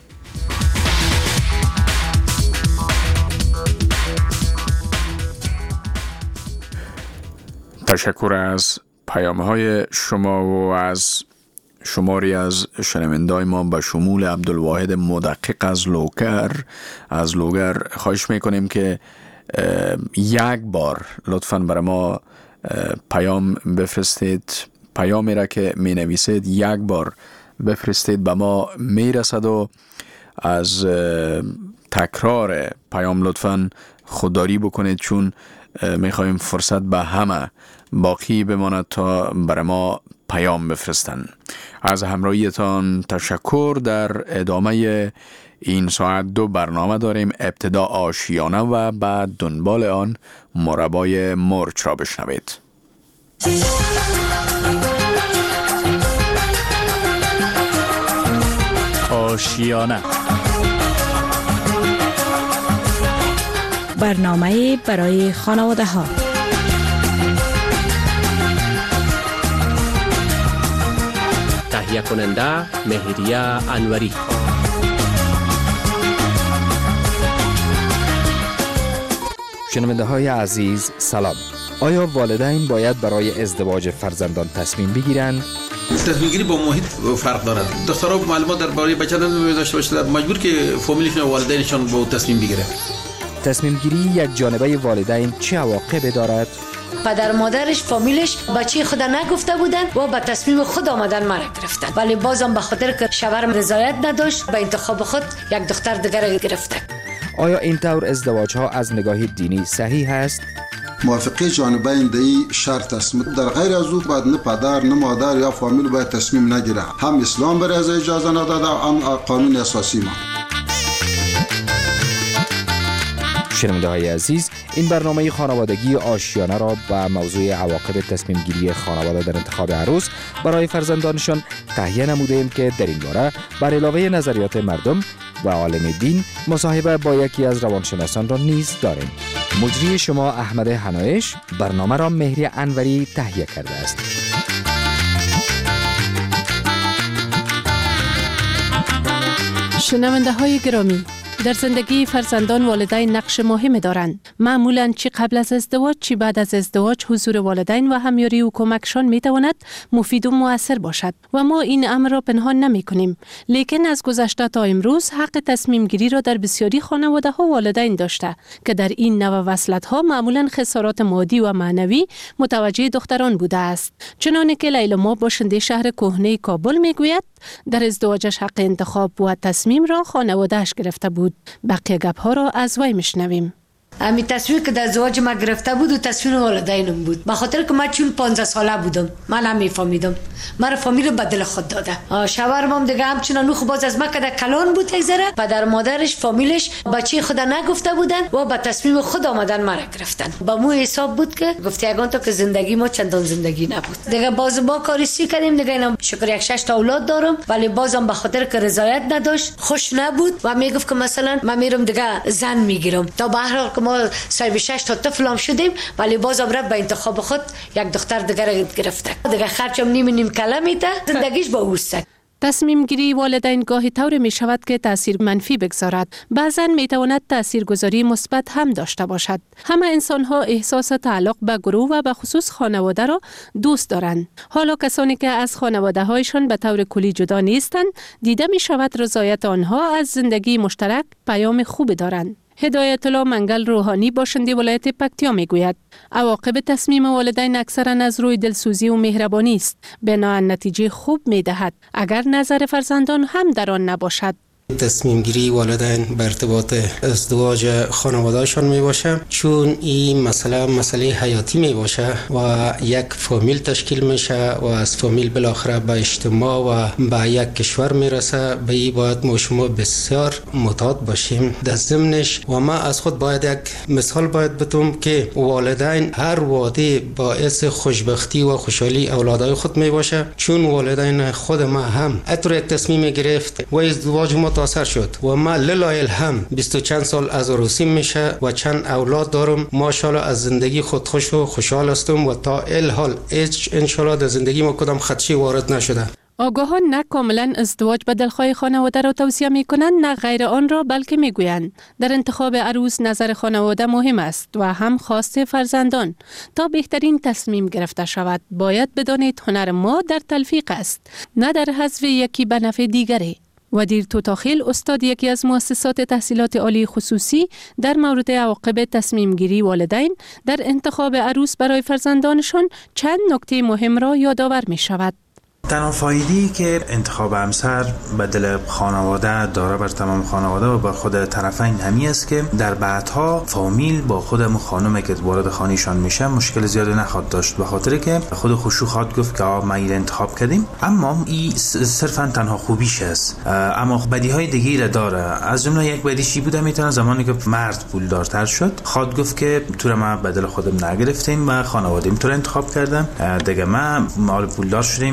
تشکر از پیام‌های شما و از شماری از شنونده‌های ما به شمول عبدالواحد مدقق از لوگر از لوگر خواهش میکنیم که یک بار لطفاً برای ما پیام بفرستید. پیامی را که می نویسید یک بار بفرستید به ما می رسد و از تکرار پیام لطفاً خودداری بکنید، چون می خواهیم فرصت به همه باقی بماند تا برای ما پیام بفرستن. از همراهیتان تشکر. در ادامه این ساعت دو برنامه داریم. ابتدا آشیانه و بعد دنبال آن مربای مرچ را بشنوید. آشیانه برنامه برای خانواده ها. تهیه کننده مهریه انوری. شنونده های عزیز سلام. آیا والدین باید برای ازدواج فرزندان تصمیم بگیرند؟ تصمیم گیری با محیط فرق دارد. دکترها معلومات درباره بچه داشته باشند مجبور که فامیلشون و والدینشون با تصمیم بگیره. تصمیم گیری یک جانبه والدین چه عواقبی دارد؟ پدر مادرش فامیلش بچه خود نگفته بودن و به تصمیم خود آمدن مرا گرفتن، ولی بازم به خاطر که شوهرم رضایت نداشت به انتخاب خود یک دختر دیگر گرفته. آیا این طور ازدواج ها از نگاه دینی صحیح است؟ موافقه جانبین دی شرط است. در غیر از او باید نه پدر نه مادر یا فامیل باید تصمیم نگیره. هم اسلام برای از اجازه نداده هم قانون اساسی ما. شنونده های عزیز، این برنامه خانوادگی آشیانه را با موضوع عواقب تصمیم گیری خانواده در انتخاب عروس برای فرزندانشان تهیه نموده ایم که در این باره بر علاوه نظریات مردم و عالم دین مصاحبه با یکی از روانشناسان را نیز داریم. مجری شما احمد حنایش برنامه را مهری انوری تهیه کرده است. شنونده های گرامی، در زندگی فرزندان والدین نقش مهمی دارند. معمولاً چی قبل از ازدواج چی بعد از ازدواج حضور والدین و همیاری و کمکشان می تواند مفید و مؤثر باشد و ما این امر را پنهان نمی کنیم. لیکن از گذشته تا امروز حق تصمیم گیری را در بسیاری خانواده ها والدین داشته که در این نوع وصلت ها معمولاً خسارات مادی و معنوی متوجه دختران بوده است. چنانه که لیلا ما باشنده شهر کهنه کابل می گوید در ازدواجش حق انتخاب و تصمیم را خانواده‌اش گرفته بود. بقیه گپ ها را از وی میشنویم. امی تصمیم که در ازدواج ما گرفته بود و تصمیم والدینم بود، به خاطر که من چون پانزده ساله بودم من هم میفهمیدم مرا فامیل به دل خود داده. شوهرم هم دیگه همچنان نو باز از مکه در کلان بود. یک ذره پدر مادرش فامیلش بچه خود نگفته بودن و به تصمیم خود آمدن مرا گرفتن. با مو حساب بود که گفت یگان تا که زندگی ما چندان زندگی نبود. دیگه باز با کاریسی کردیم. دیگه اینم شکر یک شش تا اولاد دارم، ولی بازم به خاطر که رضایت نداشت خوش نبود و میگفت که مثلا من میرم دیگه زن میگیرم. تا به هر حال ما صاحب شش تا طفلام شدیم، ولی بازم رفت به انتخاب خود یک دختر دیگر گرفته. دیگه خرچم نیم نیم کله میده، زندگیش با اوسته. تصمیم گیری والدین گاهی طور می شود که تأثیر منفی بگذارد. بعضاً می تواند تأثیر گذاری مثبت هم داشته باشد. همه انسان ها احساس تعلق به گروه و به خصوص خانواده را دوست دارند. حالا کسانی که از خانواده هایشان به طور کلی جدا نیستند، دیده می شود رضایت آنها از زندگی مشترک پیام خوبی دارند. هدایت الله منگل روحانی باشنده ولایت پکتیا می گوید عواقب تصمیم والدین اکثرا از روی دلسوزی و مهربانی است، بنابراین نتیجه خوب می دهد اگر نظر فرزندان هم در آن نباشد. تصمیم گیری والدین به ارتباط ازدواج خانوادهشان می باشه، چون این مسئله مسئله حیاتی می باشه و یک فامیل تشکیل میشه و از فامیل بالاخره به اجتماع و به یک کشور میرسه. به این باید ما شما بسیار متعهد باشیم در ضمنش. و ما از خود باید یک مثال باید بتونم که والدین هر وعده باعث خوشبختی و خوشحالی اولادای خود می باشه، چون والدین خود ما هم اتر یک تصمیم گرفت و ازدواج ما متاثر شد و ما للایل هم بیست و چند سال از عروسی میشه و چند اولاد دارم. ماشاءالله از زندگی خود خوش و خوشحال هستم و تا الحال انشالله در زندگی ما کدام خدشی وارد نشده. آگاهان نه کاملا ازدواج به دلخواه خانواده را توصیه می کنند نه غیر آن را، بلکه می گویند در انتخاب عروس نظر خانواده مهم است و هم خواست فرزندان. تا بهترین تصمیم گرفته شود باید بدانید هنر ما در تلفیق است، نه در حذف یکی به نفع دیگری. ودیر توتاخیل استاد یکی از مؤسسات تحصیلات عالی خصوصی در مورد عواقب تصمیم گیری والدین در انتخاب عروس برای فرزندانشان چند نکته مهم را یادآور می شود. تنها فایده‌ای که انتخاب همسر به دل خانواده داره بر تمام خانواده و بر خود طرفین همی است که در بعدها فامیل با خودمون خانمی که وارد خانه‌شان میشه مشکل زیادی نخواد داشت، به خاطر که خود خوشو خواد گفت که آ ما این انتخاب کردیم. اما این صرفا تنها خوبیش است، اما بدیهای دیگه را داره. از جمله یک بدیشی بوده میتونه زمانی که مرد پولدارتر شد خواد گفت که تو را ما به دل خودم نگرفتیم و خانواده‌ام تو را انتخاب کردم، دیگه ما مال پولدار شدیم، ما یک زن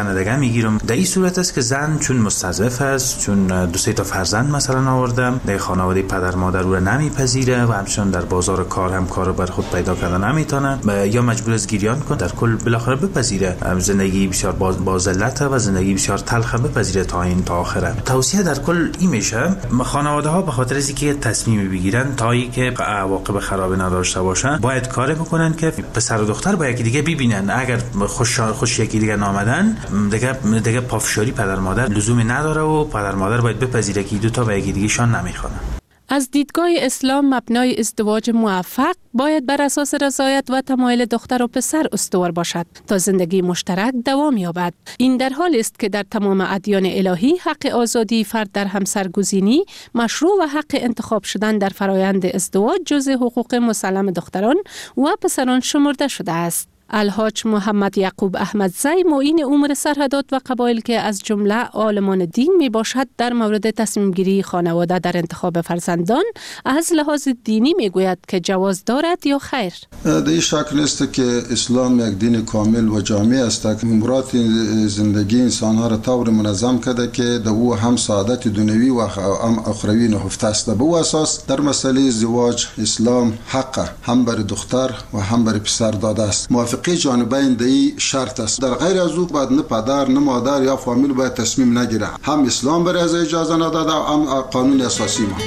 زن دیگه میگیرم. در این صورت است که زن چون مستضعف است، چون دو سه تا فرزند مثلا آورده، در خانواده پدر مادر او را نمیپذیره و همچنین در بازار کار هم کار بر خود پیدا کردن نمیتونه یا مجبور است گریان کنه، در کل بالاخره بپذیره زندگی بسیار با ذلت و زندگی بسیار تلخ بپذیره تا این تا آخره. توصیه در کل این میشه خانواده ها به خاطر از اینکه تصمیم بگیرن تا اینکه عواقب خرابی نداشته باشن باید کار بکنن که پسر و دختر با یکی دیگه ببینن. اگر خوش خوش یکی دیگه نامدن دیگه دیگه پافشاری پدر مادر لزومی نداره و پدر مادر باید بپذیره که دو تا با یکی دیگه شان نمیخوانن. از دیدگاه اسلام مبنای ازدواج موفق باید بر اساس رضایت و تمایل دختر و پسر استوار باشد تا زندگی مشترک دوام یابد. این در حالی است که در تمام ادیان الهی حق آزادی فرد در همسرگزینی مشروع و حق انتخاب شدن در فرایند ازدواج جزء حقوق مسلم دختران و پسران شمرده شده است. الحاج محمد یعقوب احمدزی معین امور سرحدات و قبایل که از جمله عالمان دین می باشد در مورد تصمیم گیری خانواده در انتخاب فرزندان از لحاظ دینی می گوید که جواز دارد یا خیر. در این شک نیست که اسلام یک دین کامل و جامع است که امورات زندگی انسانها را طور منظم کرده که در او هم سعادت دنیوی و هم اخروی نهفته است. به او اساس در مسئله ازدواج اسلام حق هم بر دختر و هم بر پسر داده است. موافقه جانبین دی شرط است. در غیر از او باید نه پدر نه مادر یا فامیل باید تصمیم نگیره. هم اسلام برای از اجازه نداده هم قانون اساسی ما.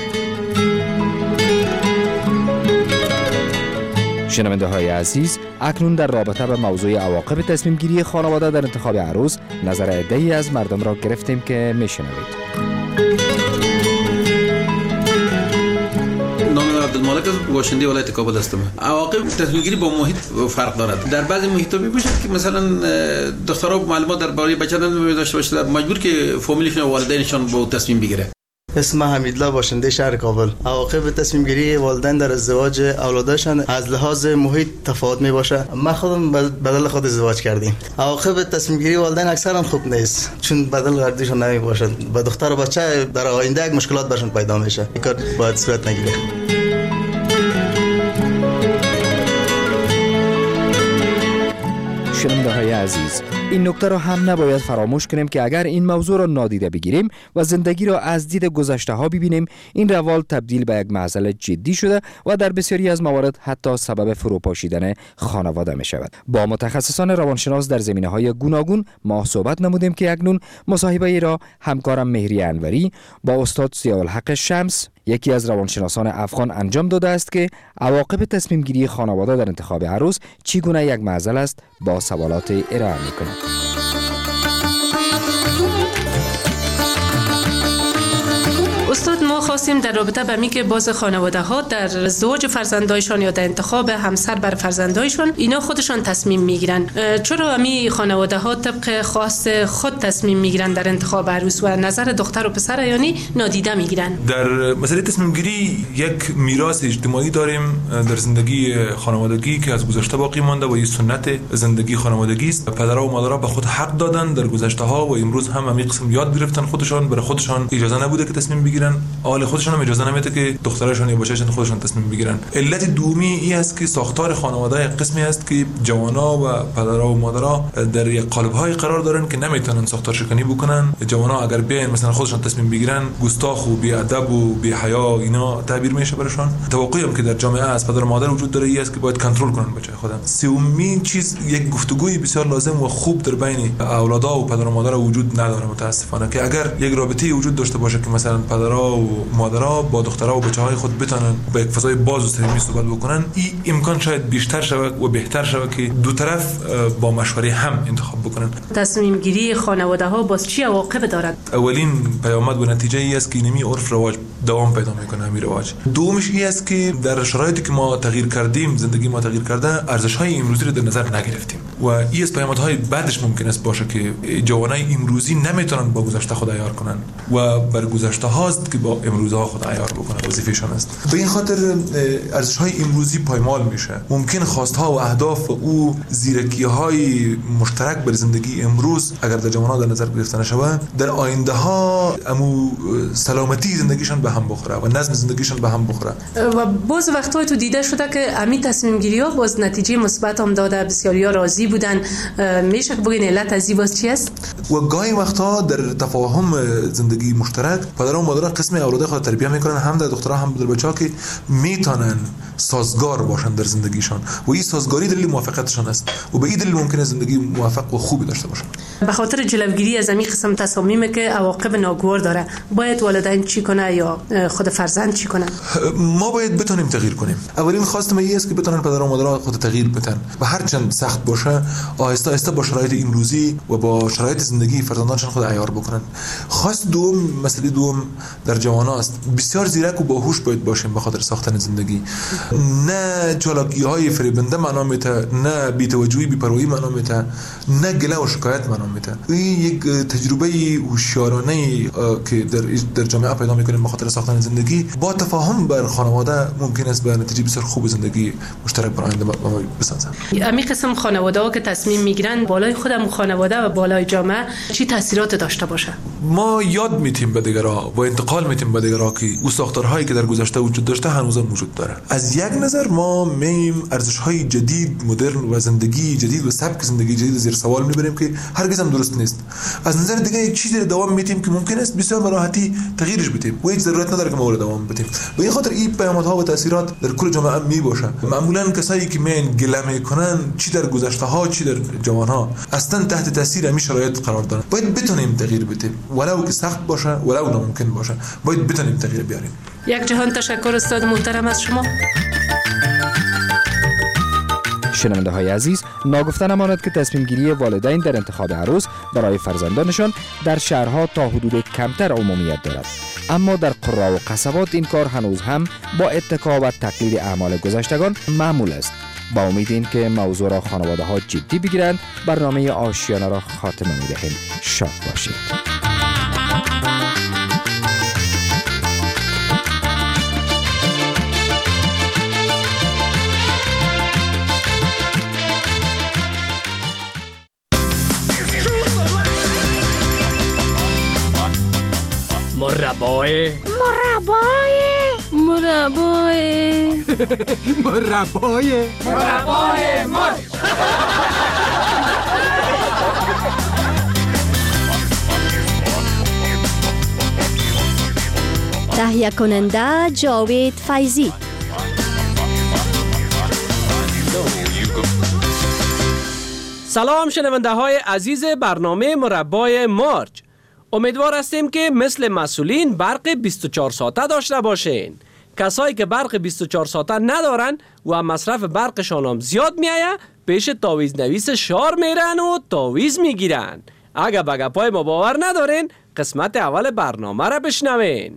شنونده های عزیز، اکنون در رابطه به موضوع عواقب تصمیم گیری خانواده در انتخاب عروس نظر عده‌ای از مردم را گرفتیم که میشنوید. عبدالمالک از باشنده ولایت کابل هستم. عواقب تصمیم گیری با محیط فرق دارد. در بعضی محیط‌ها می‌باشد که مثلا دخترها معلومات درباره بچه داشته باشند مجبور که فامیلشون و والدینشون با تصمیم بگیره. اسم حمیدالله باشنده شهر کابل. عواقب تصمیم گیری والدین در ازدواج اولادشان از لحاظ محیط تفاوت می باشه. ما خودم بدل خود ازدواج کردیم. عواقب تصمیم گیری والدین اکثرا خوب نیست چون بدل غردیشون نمی باشه. با دختر و بچه در آینده یک مشکلات برشون پیدا میشه. این کار باید صورت نگیره. شنونده های عزیز، این نکته را هم نباید فراموش کنیم که اگر این موضوع را نادیده بگیریم و زندگی را از دید گذشته ها ببینیم، این روال تبدیل به یک معضل جدی شده و در بسیاری از موارد حتی سبب فروپاشیدن خانواده می شود. با متخصصان روانشناس در زمینه های گوناگون ما صحبت نمودیم که اکنون مصاحبه ای را همکارم مهری انوری با استاد ضیاءالحق شمس، یکی از روانشناسان افغان، انجام داده است که عواقب تصمیم گیری خانواده در انتخاب عروس چگونه یک معضل است با سوالات ارائه می‌کند. استاد، ما خواستیم در رابطه با اینکه باز خانواده ها در ازدواج فرزندایشان یا در انتخاب همسر بر فرزندایشان اینا خودشان تصمیم میگیرن. چرا امی خانواده ها طبق خواست خود تصمیم میگیرن در انتخاب عروس و نظر دختر و پسر یعنی نادیده میگیرن؟ در مسئله تصمیم گیری یک میراث اجتماعی داریم در زندگی خانوادگی که از گذشته باقی مانده و این سنت زندگی خانوادگی است. پدرها و مادرها به خود حق دادن در گذشته ها و امروز هم همین قسم یاد گرفتن خودشان، برای خودشان اجازه نبوده که تصمیم بگیرن. اهل خودشان هم اجازه نمیده که دخترشون یا بچه‌شون خودشون تصمیم بگیرن. علت دومی این است که ساختار خانواده قسمی است که جوانا و پدرها و مادرها در یک قالب‌های قرار دارن که نمیتونن ساختار شکنی بکنن. جوانا اگر بیان مثلا خودشون تصمیم بگیرن، گستاخ و بی‌ادب و بی‌حیا اینا تعبیر میشه براشون. توقعی هم که در جامعه از پدر و مادر وجود داره این است که باید کنترل کنن بچه خودم. سومین چیز یک گفتگوی بسیار لازم و خوب در بین اولادها و پدر و مادر وجود نداره متاسفانه، که اگر یک رابطه وجود داشته باشه که مثلا پدرها و مادرها با دخترها و بچه‌های خود بتونن با یک فضای باز و صمیمی صحبت بکنن، این امکان شاید بیشتر شود و بهتر شود که دو طرف با مشوره هم انتخاب بکنن. تصمیم گیری خانواده ها باز چی عواقب دارد؟ اولین پیامد و نتیجه ای است که نمی عرف رواج دوام پیدا میکنه همین رواج. دومش این است که در شرایطی که ما تغییر کردیم، زندگی ما تغییر کرده، ارزش‌های امروزی رو در نظر نگرفتیم و این از پیامدهای بعدش ممکن است باشه که جوانای امروزی نمیتونن با گذشته خود عیار کنن و بر گذشته هاست که با با امروزها خود عیار بکنن، وظیفه‌شان است. به این خاطر ارزش‌های امروزی پایمال میشه. ممکن خواست‌ها و اهداف او زیرکی‌های مشترک بر زندگی امروز اگر در جوان‌ها در نظر گرفته نشود، در آینده ها امو سلامتی زندگیشان به هم بخوره و نظم زندگیشان به هم بخوره. و باز وقت‌های تو دیده شده که همین تصمیم گیری‌ها باز نتیجه مثبت هم داده، بسیاری‌ها راضی بودن. میشه که بگین علت از این باز چی است؟ و گاهی وقتها در تفاهم زندگی مشترک پدر و مادر قسم اولاد خود تربیت میکنن، هم در دخترها هم در بچه‌ها، که میتونن سازگار باشن در زندگیشان و این سازگاری دلیل موفقیتشان است و به این دلیل ممکنه زندگی موفق و خوبی داشته باشن. به خاطر جلوگیری از همین قسم تصامیم که عواقب ناگوار داره، باید والدین چی کنه یا خود فرزند چی کنه؟ ما باید بتونیم تغییر کنیم. اولین خواست ما است که بتونن پدر و مادر خود تغییر بدن و هرچند سخت باشه آهسته آهسته با شرایط امروزی و با شرایط زندگی فرزندانشان خود عیار بکنن. خواست دوم، مسئله دوم در جوانان است. بسیار زیرک و باهوش باید باشیم به خاطر ساختن زندگی. نه چالاکی‌های فریبنده معنا میته، نه بی‌توجهی بی‌پروايی معنا میته، نه گله و شکایت معنا میته. این یک تجربه هوشیارانه که در در جامعه پیدا میکنیم به خاطر ساختن زندگی. با تفاهم بر خانواده ممکن است به نتیجه بسیار خوب زندگی مشترک برای آینده بسازند. همین قسم خانواده‌ها که تصمیم میگیرن بالای خودم خانواده و بالای جامعه چی تاثیرات داشته باشه؟ ما یاد میتیم به دیگرها و انتقال میتیم به دیگرها که او ساختارهایی که در گذشته وجود داشته هنوز هم وجود داره. از یک نظر ما میم ارزش‌های جدید، مدرن و زندگی جدید و سبک زندگی جدید زیر سوال میبریم که هرگز هم درست نیست. از نظر دیگه یک چیزی رو دوام میتیم که ممکن است بسیار به راحتی تغییرش بدیم و هیچ ضرورت نداره که ما رو دوام بدیم. به این خاطر این پیامدها و تاثیرات در کل جامعه می باشه. معمولا کسایی که میان گله میکنن چی در گذشته ها چی در جوان ها اصلا تحت تاثیر همین شرایط قرار دارن. باید بتونیم تغییر بدیم، ولو که سخت باشه ولو ناممکن باشه، باید بتونیم تغییر بیاریم. یک جهان تشکر استاد محترم از شما. شنونده های عزیز، ناگفته نماند که تصمیم گیری والدین در انتخاب عروس برای فرزندانشان در شهرها تا حدود کمتر عمومیت دارد، اما در قرا و قصبات این کار هنوز هم با اتکا و تقلید اعمال گذشتگان معمول است. با امید این که موضوع را خانواده ها جدی بگیرند، برنامه آشیانه را خاتمه می دهیم. شاد باشید. مربای مربای مربای مربای مربای مر تهیه کننده جاوید فیضی. سلام شنونده های عزیز برنامه مربای مارج. امیدوار هستیم که مثل مسئولین برق بیست و چهار ساعته داشته باشین. کسایی که برق بیست و چهار ساعته ندارن و مصرف برقشان هم زیاد میایه، پیش تاویز نویس شار میرن و تاویز میگیرن. اگه به گپای ما باور ندارین، قسمت اول برنامه را بشنوین.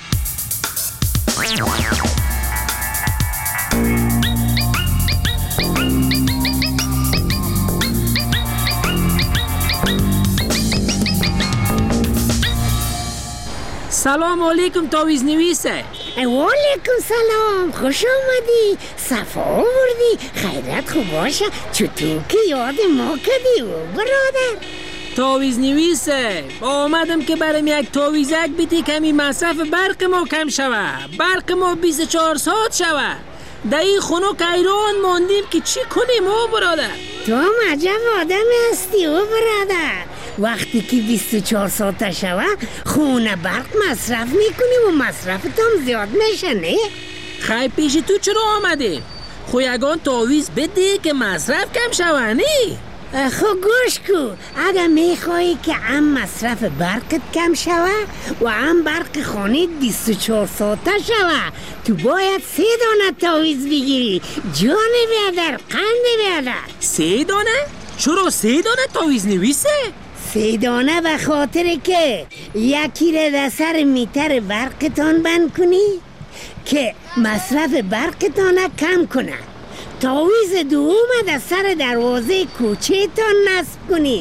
سلام علیکم تاویز نویسه. علیکم سلام، خوش آمدی، صفا آوردی، خیرت خوب باشه. چطور که یاد ما کردی و برادر؟ تاویز نویسه، آمدم که برم یک تاویزک بیتی کمی مصرف برق ما کم شوه. برق ما بیست و چهار ساعت شوه. در این خونک ایران ماندیم که چی کنیم او برادر؟ تو هم عجب آدم هستی او برادر. وقتی که بیست و چهار ساعت شوه خونه برق مصرف میکنی و مصرفت هم زیاد میشه نه؟ خیلی پیش تو چرا آمدیم؟ خو یگان تاویز بده که مصرف کم شوه نه؟ خب گوش کو، اگه میخوایی که هم مصرف برقت کم شوه و هم برق خانه بیست و چهار ساعته شوه، تو باید سه دانه تاویز بگیری. جان بیادر، قند بیادر. سه دانه؟ چرا سه دانه تاویز نویسه؟ سه دانه به خاطر که یکی را در سر میتر برقتان بند کنی که مصرف برقتان کم کنه. تاویز دوم در سر دروازه کوچه تان نصب کنی.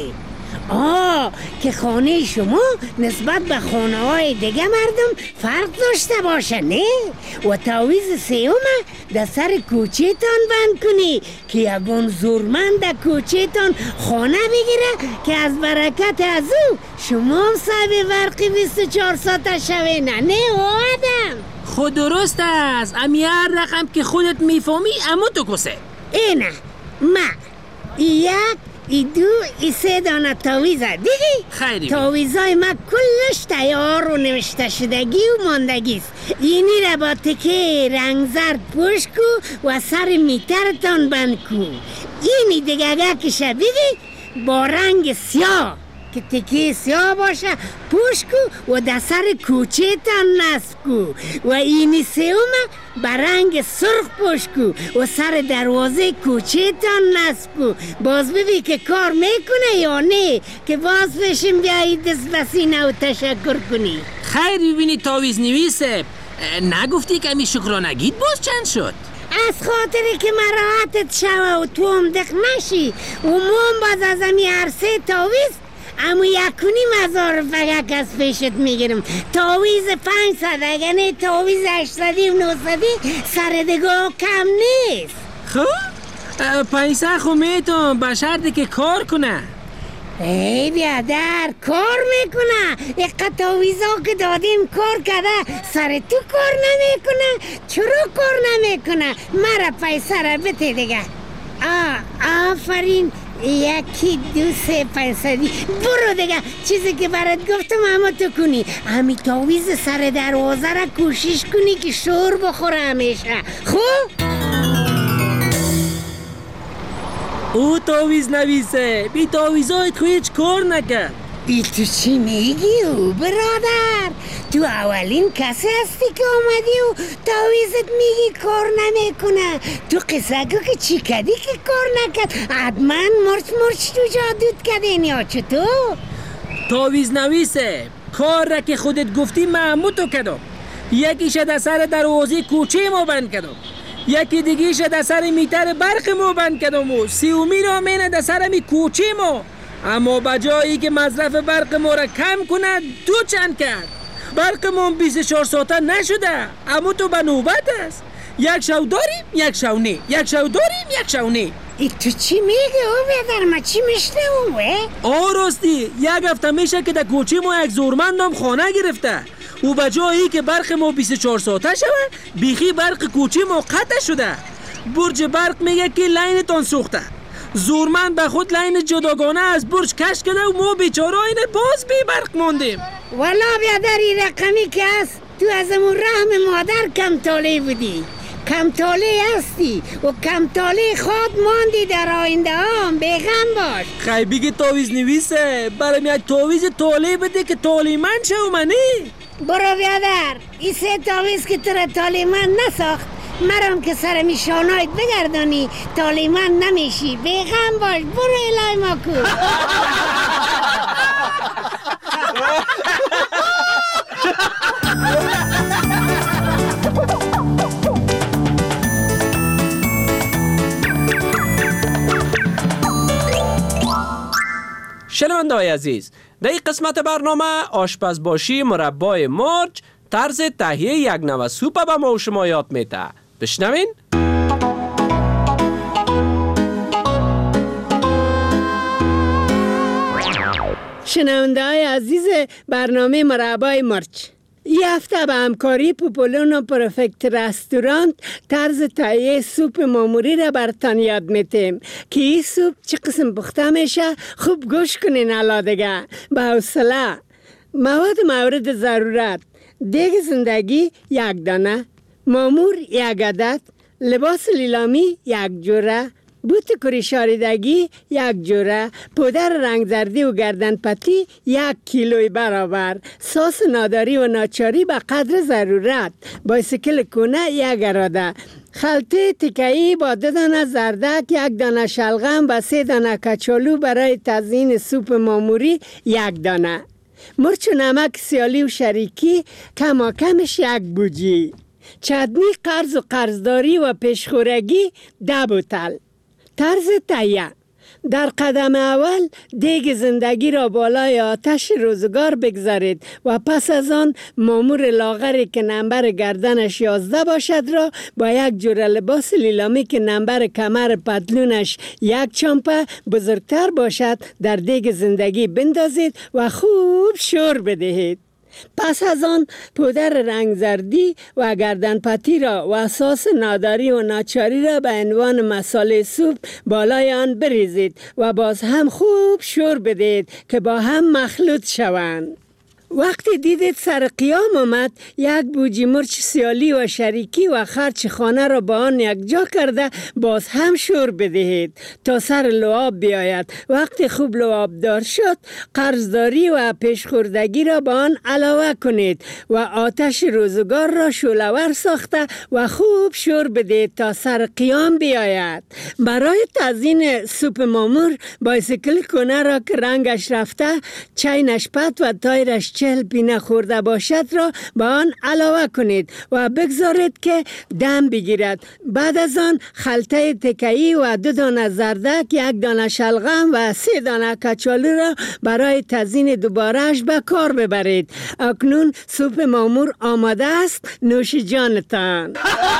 آه که خانه شما نسبت به خانه های دیگه مردم فرق داشته باشه نه؟ و تعویض سیوم در سر کوچه تان بند کنی که یگون زورمند در کوچه تان خانه بگیره که از برکت از او شما هم صاحب برقی بیست و چهار ساعته شوه نه نه و آدم. خود درست است، امی هر رقم که خودت میفهمی امو تو کسه. اینه ما یک ای دو ای سه دانه تعویزه دیگی؟ خیلی تعویزای ما کلش تیار و نوشته شدگی و ماندگی است. اینی را با تکه رنگ زرد پوش کو و سر میترتان بند کو. اینی دیگه کشه بگی با رنگ سیاه که تکه سیاه باشه پوش کو و در سر کوچه تان نصب کو و اینی سیومه برنگ سرخ پوش کو و سر دروازه کوچه تان نصب کو. باز ببین که کار میکنه یا نه که باز بشیم بیایی دست بسینه و تشکر کنی. خیر ببینی تعویض نویسه نگفتی که امی شکرانگیت باز چند شد؟ از خاطری که مراحتت شوه و تو هم دق نشی و موم باز از امی عرصه تعویض امو یکونی مزار فقط از پیشت میگیرم. تعویض پنج صد اگه نه تعویض هشتصدی و نهصدی سر دگاه کم نیست. خب پنج صد خو میتون به شرطی که کار کنه. ای بیادر کار میکنه. یک تعویضا که دادیم کار کرده سر تو کار نمیکنه. چرا کار نمیکنه؟ مرا پیسه را بده دیگه. آه آفرین یکی دو سه پنصدی برو دیگه چیزی که برات گفتم اما تو کنی. همی تعویض سر دروازه را کوشش کنی که شور بخوره همیشه. خوب؟ او تعویض نویسه بی تعویضات خو هیچ کار نکرد. ای تو چی میگی او برادر؟ تو اولین کسی هستی که آمدی و تعویضت میگی کار نمیکنه. تو قصه گو که چی کردی که کار نکرد؟ حتما مرچ مرچ تو جادوت کردین یا چطور؟ تعویض نویسه کار را که خودت گفتی معمود تو کردم. یکیش در سر دروازه کوچه ما بند کردم، یکی دیگیش در سر میتر برق ما بند کردم و سیومی را مینه در سر می کوچه ما. اما بجایی که مصرف برق ما را کم کنه دو چند کرد. برق ما بیست و چهار ساعته نشده اما تو به نوبت است. یک شو داریم یک شو نه، یک شو داریم یک شو نه. ای تو چی میگه او بیادر؟ ما چی میشته اوه؟ آه راستی یک هفته میشه که در کوچه ما یک زورمندم خانه گرفته و بجایی که برق ما بیست و چهار ساعته شود بیخی برق کوچه ما قطع شده. برج برق میگه که لین تان سوخته. زورمند به خود لین جداگانه از برج کش کرده و ما بیچاره اینه باز بی برق موندیم. والا بیادر این رقمی که هست تو از امون رحم مادر کم طاله بودی، کم طاله هستی و کم طاله خود ماندی در آینده هم بیغم باش. خیلی بگی تعویض نویسه برام یک تعویض طاله بده که طاله من شو منی. برو بیادر این سه تعویض که تو را طاله من نساخت مرام که سر میشانایت بگردانی طاله من نمیشی. بیغم باش برو الهی ما کو. شنونده‌های عزیز، در این قسمت برنامه آشپزباشی مربای مرج طرز تهیه یک نوع سوپ به ما و شما یاد میده. بشنوین. شنونده‌های عزیز برنامه مربای مرچ، این هفته به همکاری پوپولونو پرفکت رستوران طرز تهیه سوپ ماموری را برتان یاد میتیم که این سوپ چه قسم پخته میشه خوب گوش کنین. الا دیگه به حوصله. مواد مورد ضرورت: دیگ زندگی یک دانه، مامور یک عدد، لباس لیلامی یک جوره، بوت کری شاریدگی یک جوره، پودر رنگ زردی و گردن پتی یک کیلوی برابر، سس ناداری و ناچاری به قدر ضرورت، بایسکل کونه یک اراده، خلطه تکه‌ای با دو دانه زردک، یک دانه شلغم و سه دانه کچالو برای تزیین سوپ ماموری یک دانه، مرچ و نمک سیالی و شریکی کماکمش یک بوجی، چتنی قرض و قرضداری و پیشخورگی ده بوتل. طرز تهیه: در قدم اول دیگ زندگی را بالای آتش روزگار بگذارید و پس از آن مامور لاغری که نمبر گردنش یازده باشد را با یک جور لباس لیلامی که نمبر کمر پتلونش یک چامپه بزرگتر باشد در دیگ زندگی بندازید و خوب شور بدهید. پس از آن پودر رنگ زردی و گردن پتی را و سس ناداری و ناچاری را به عنوان مساله سوپ بالای آن بریزید و باز هم خوب شور بدهید که با هم مخلوط شوند. وقتی دیدید سر قیام آمد، یک بوجی مرچ سیالی و شریکی و خرچ خانه را با آن یک جا کرده باز هم شور بدهید تا سر لعاب بیاید. وقتی خوب لعاب دار شد، قرضداری و پیشخوردگی را با آن علاوه کنید و آتش روزگار را شعله‌ور ساخته و خوب شور بدهید تا سر قیام بیاید. برای تزیین سوپ مامور، بایسیکل کنه را که رنگش رفته، چینش پت و تایرش چهل پینه خورده باشد را با آن علاوه کنید و بگذارید که دم بگیرد. بعد از آن خلطه تکه‌ای و دو دانه زردک، یک دانه شلغم و سه دانه کچالو را برای تزیین دوبارهش به کار ببرید. اکنون سوپ مامور آماده است. نوش جانتان.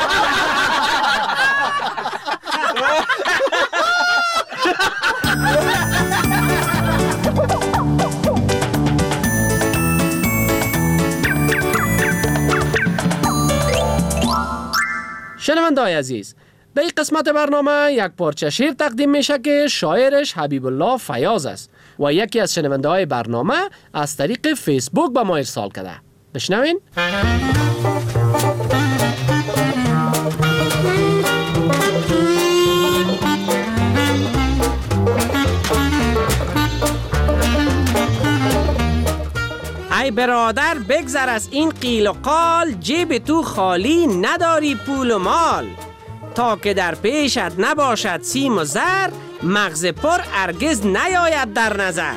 شنونده‌های عزیز، در این قسمت برنامه یک پارچه شعر تقدیم میشه که شاعرش حبیب الله فیاض است و یکی از شنونده‌های برنامه از طریق فیسبوک به ما ارسال کرده. بشنوین. ای برادر بگذر از این قیل و قال، جیب تو خالی نداری پول و مال. تا که در پیشت نباشد سیم و زر، مغز پر ارگز نیاید در نظر.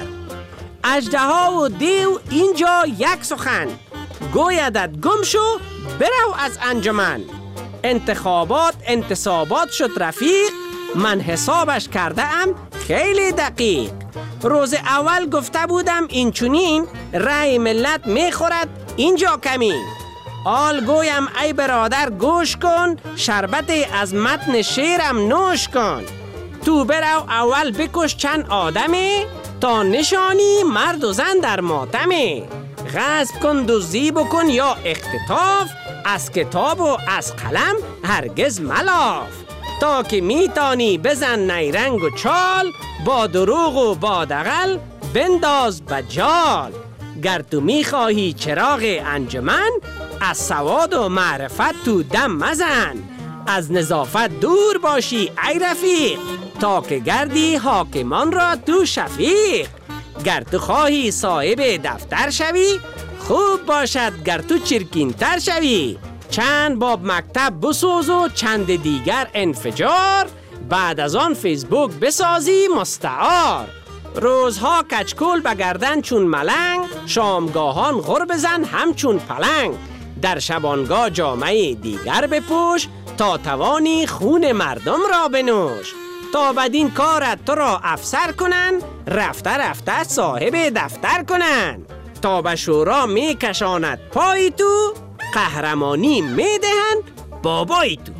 اژدها و دیو اینجا یک سخن، گویدت گم شو برو از انجمن. انتخابات انتصابات شد رفیق، من حسابش کرده ام خیلی دقیق. روز اول گفته بودم این چونین، رای ملت میخورد اینجا کمین. آل گویم ای برادر گوش کن، شربت از متن شیرم نوش کن. تو برو اول بکش چند آدمی، تا نشانی مرد و زن در ماتمی. غصب کن دزدی بکن یا اختطاف، از کتاب و از قلم هرگز ملاف. تا که میتانی بزن نیرنگ و چال، با دروغ و با دغل بنداز بجال. گر تو میخواهی چراغ انجمن، از سواد و معرفت تو دم مزن. از نظافت دور باشی ای رفیق، تا که گردی حاکمان را تو شفیق. گر تو خواهی صاحب دفتر شوی، خوب باشد گر تو چرکین تر شوی. چند باب مکتب بسوز و چند دیگر انفجار، بعد از آن فیسبوک بسازی مستعار. روزها کچکول بگردن چون ملنگ، شامگاهان غر بزن همچون پلنگ. در شبانگاه جامعه دیگر بپوش، تا توانی خون مردم را بنوش. تا بدین کارت تو را افسر کنن، رفته رفته صاحب دفتر کنن. تا به شورا می کشاند پای تو، قهرمانی می دهند بابای تو.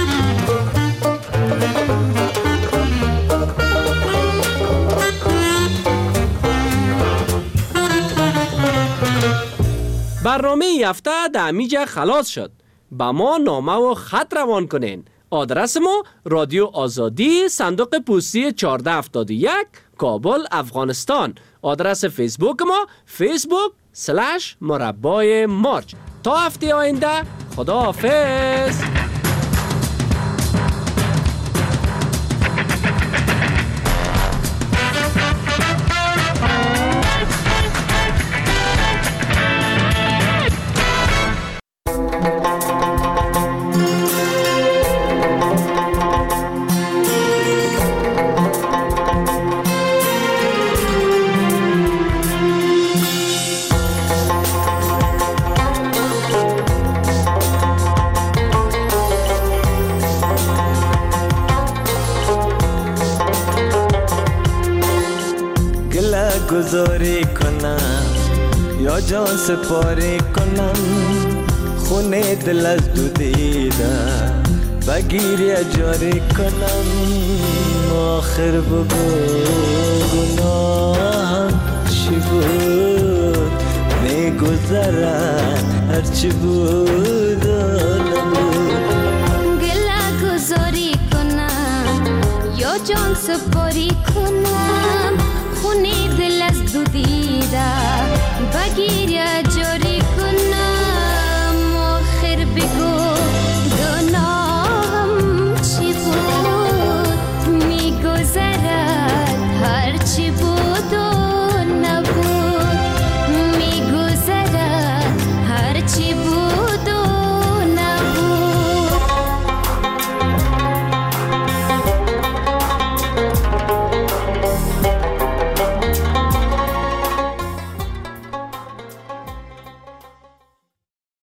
برنامه یفته در میجه خلاص شد. با ما نامه و خط روان کنین. آدرس ما رادیو آزادی، صندوق پستی چهارده هفتاد و یک، کابل، افغانستان. آدرس فیسبوک ما فیسبوک سلش مربای مارچ. تا هفته آینده خداحافظ. گذاری کنم یا جان سپاری کنم، خونه دل از دو دیده بگیر یا جاری کنم. آخر بگو گناهم چی بود، میگذرد هرچی بود و نبود. گله گذاری کنم یا جان سپاری کنم، خونه دل از دو دیده بگیر یا جاری کنم.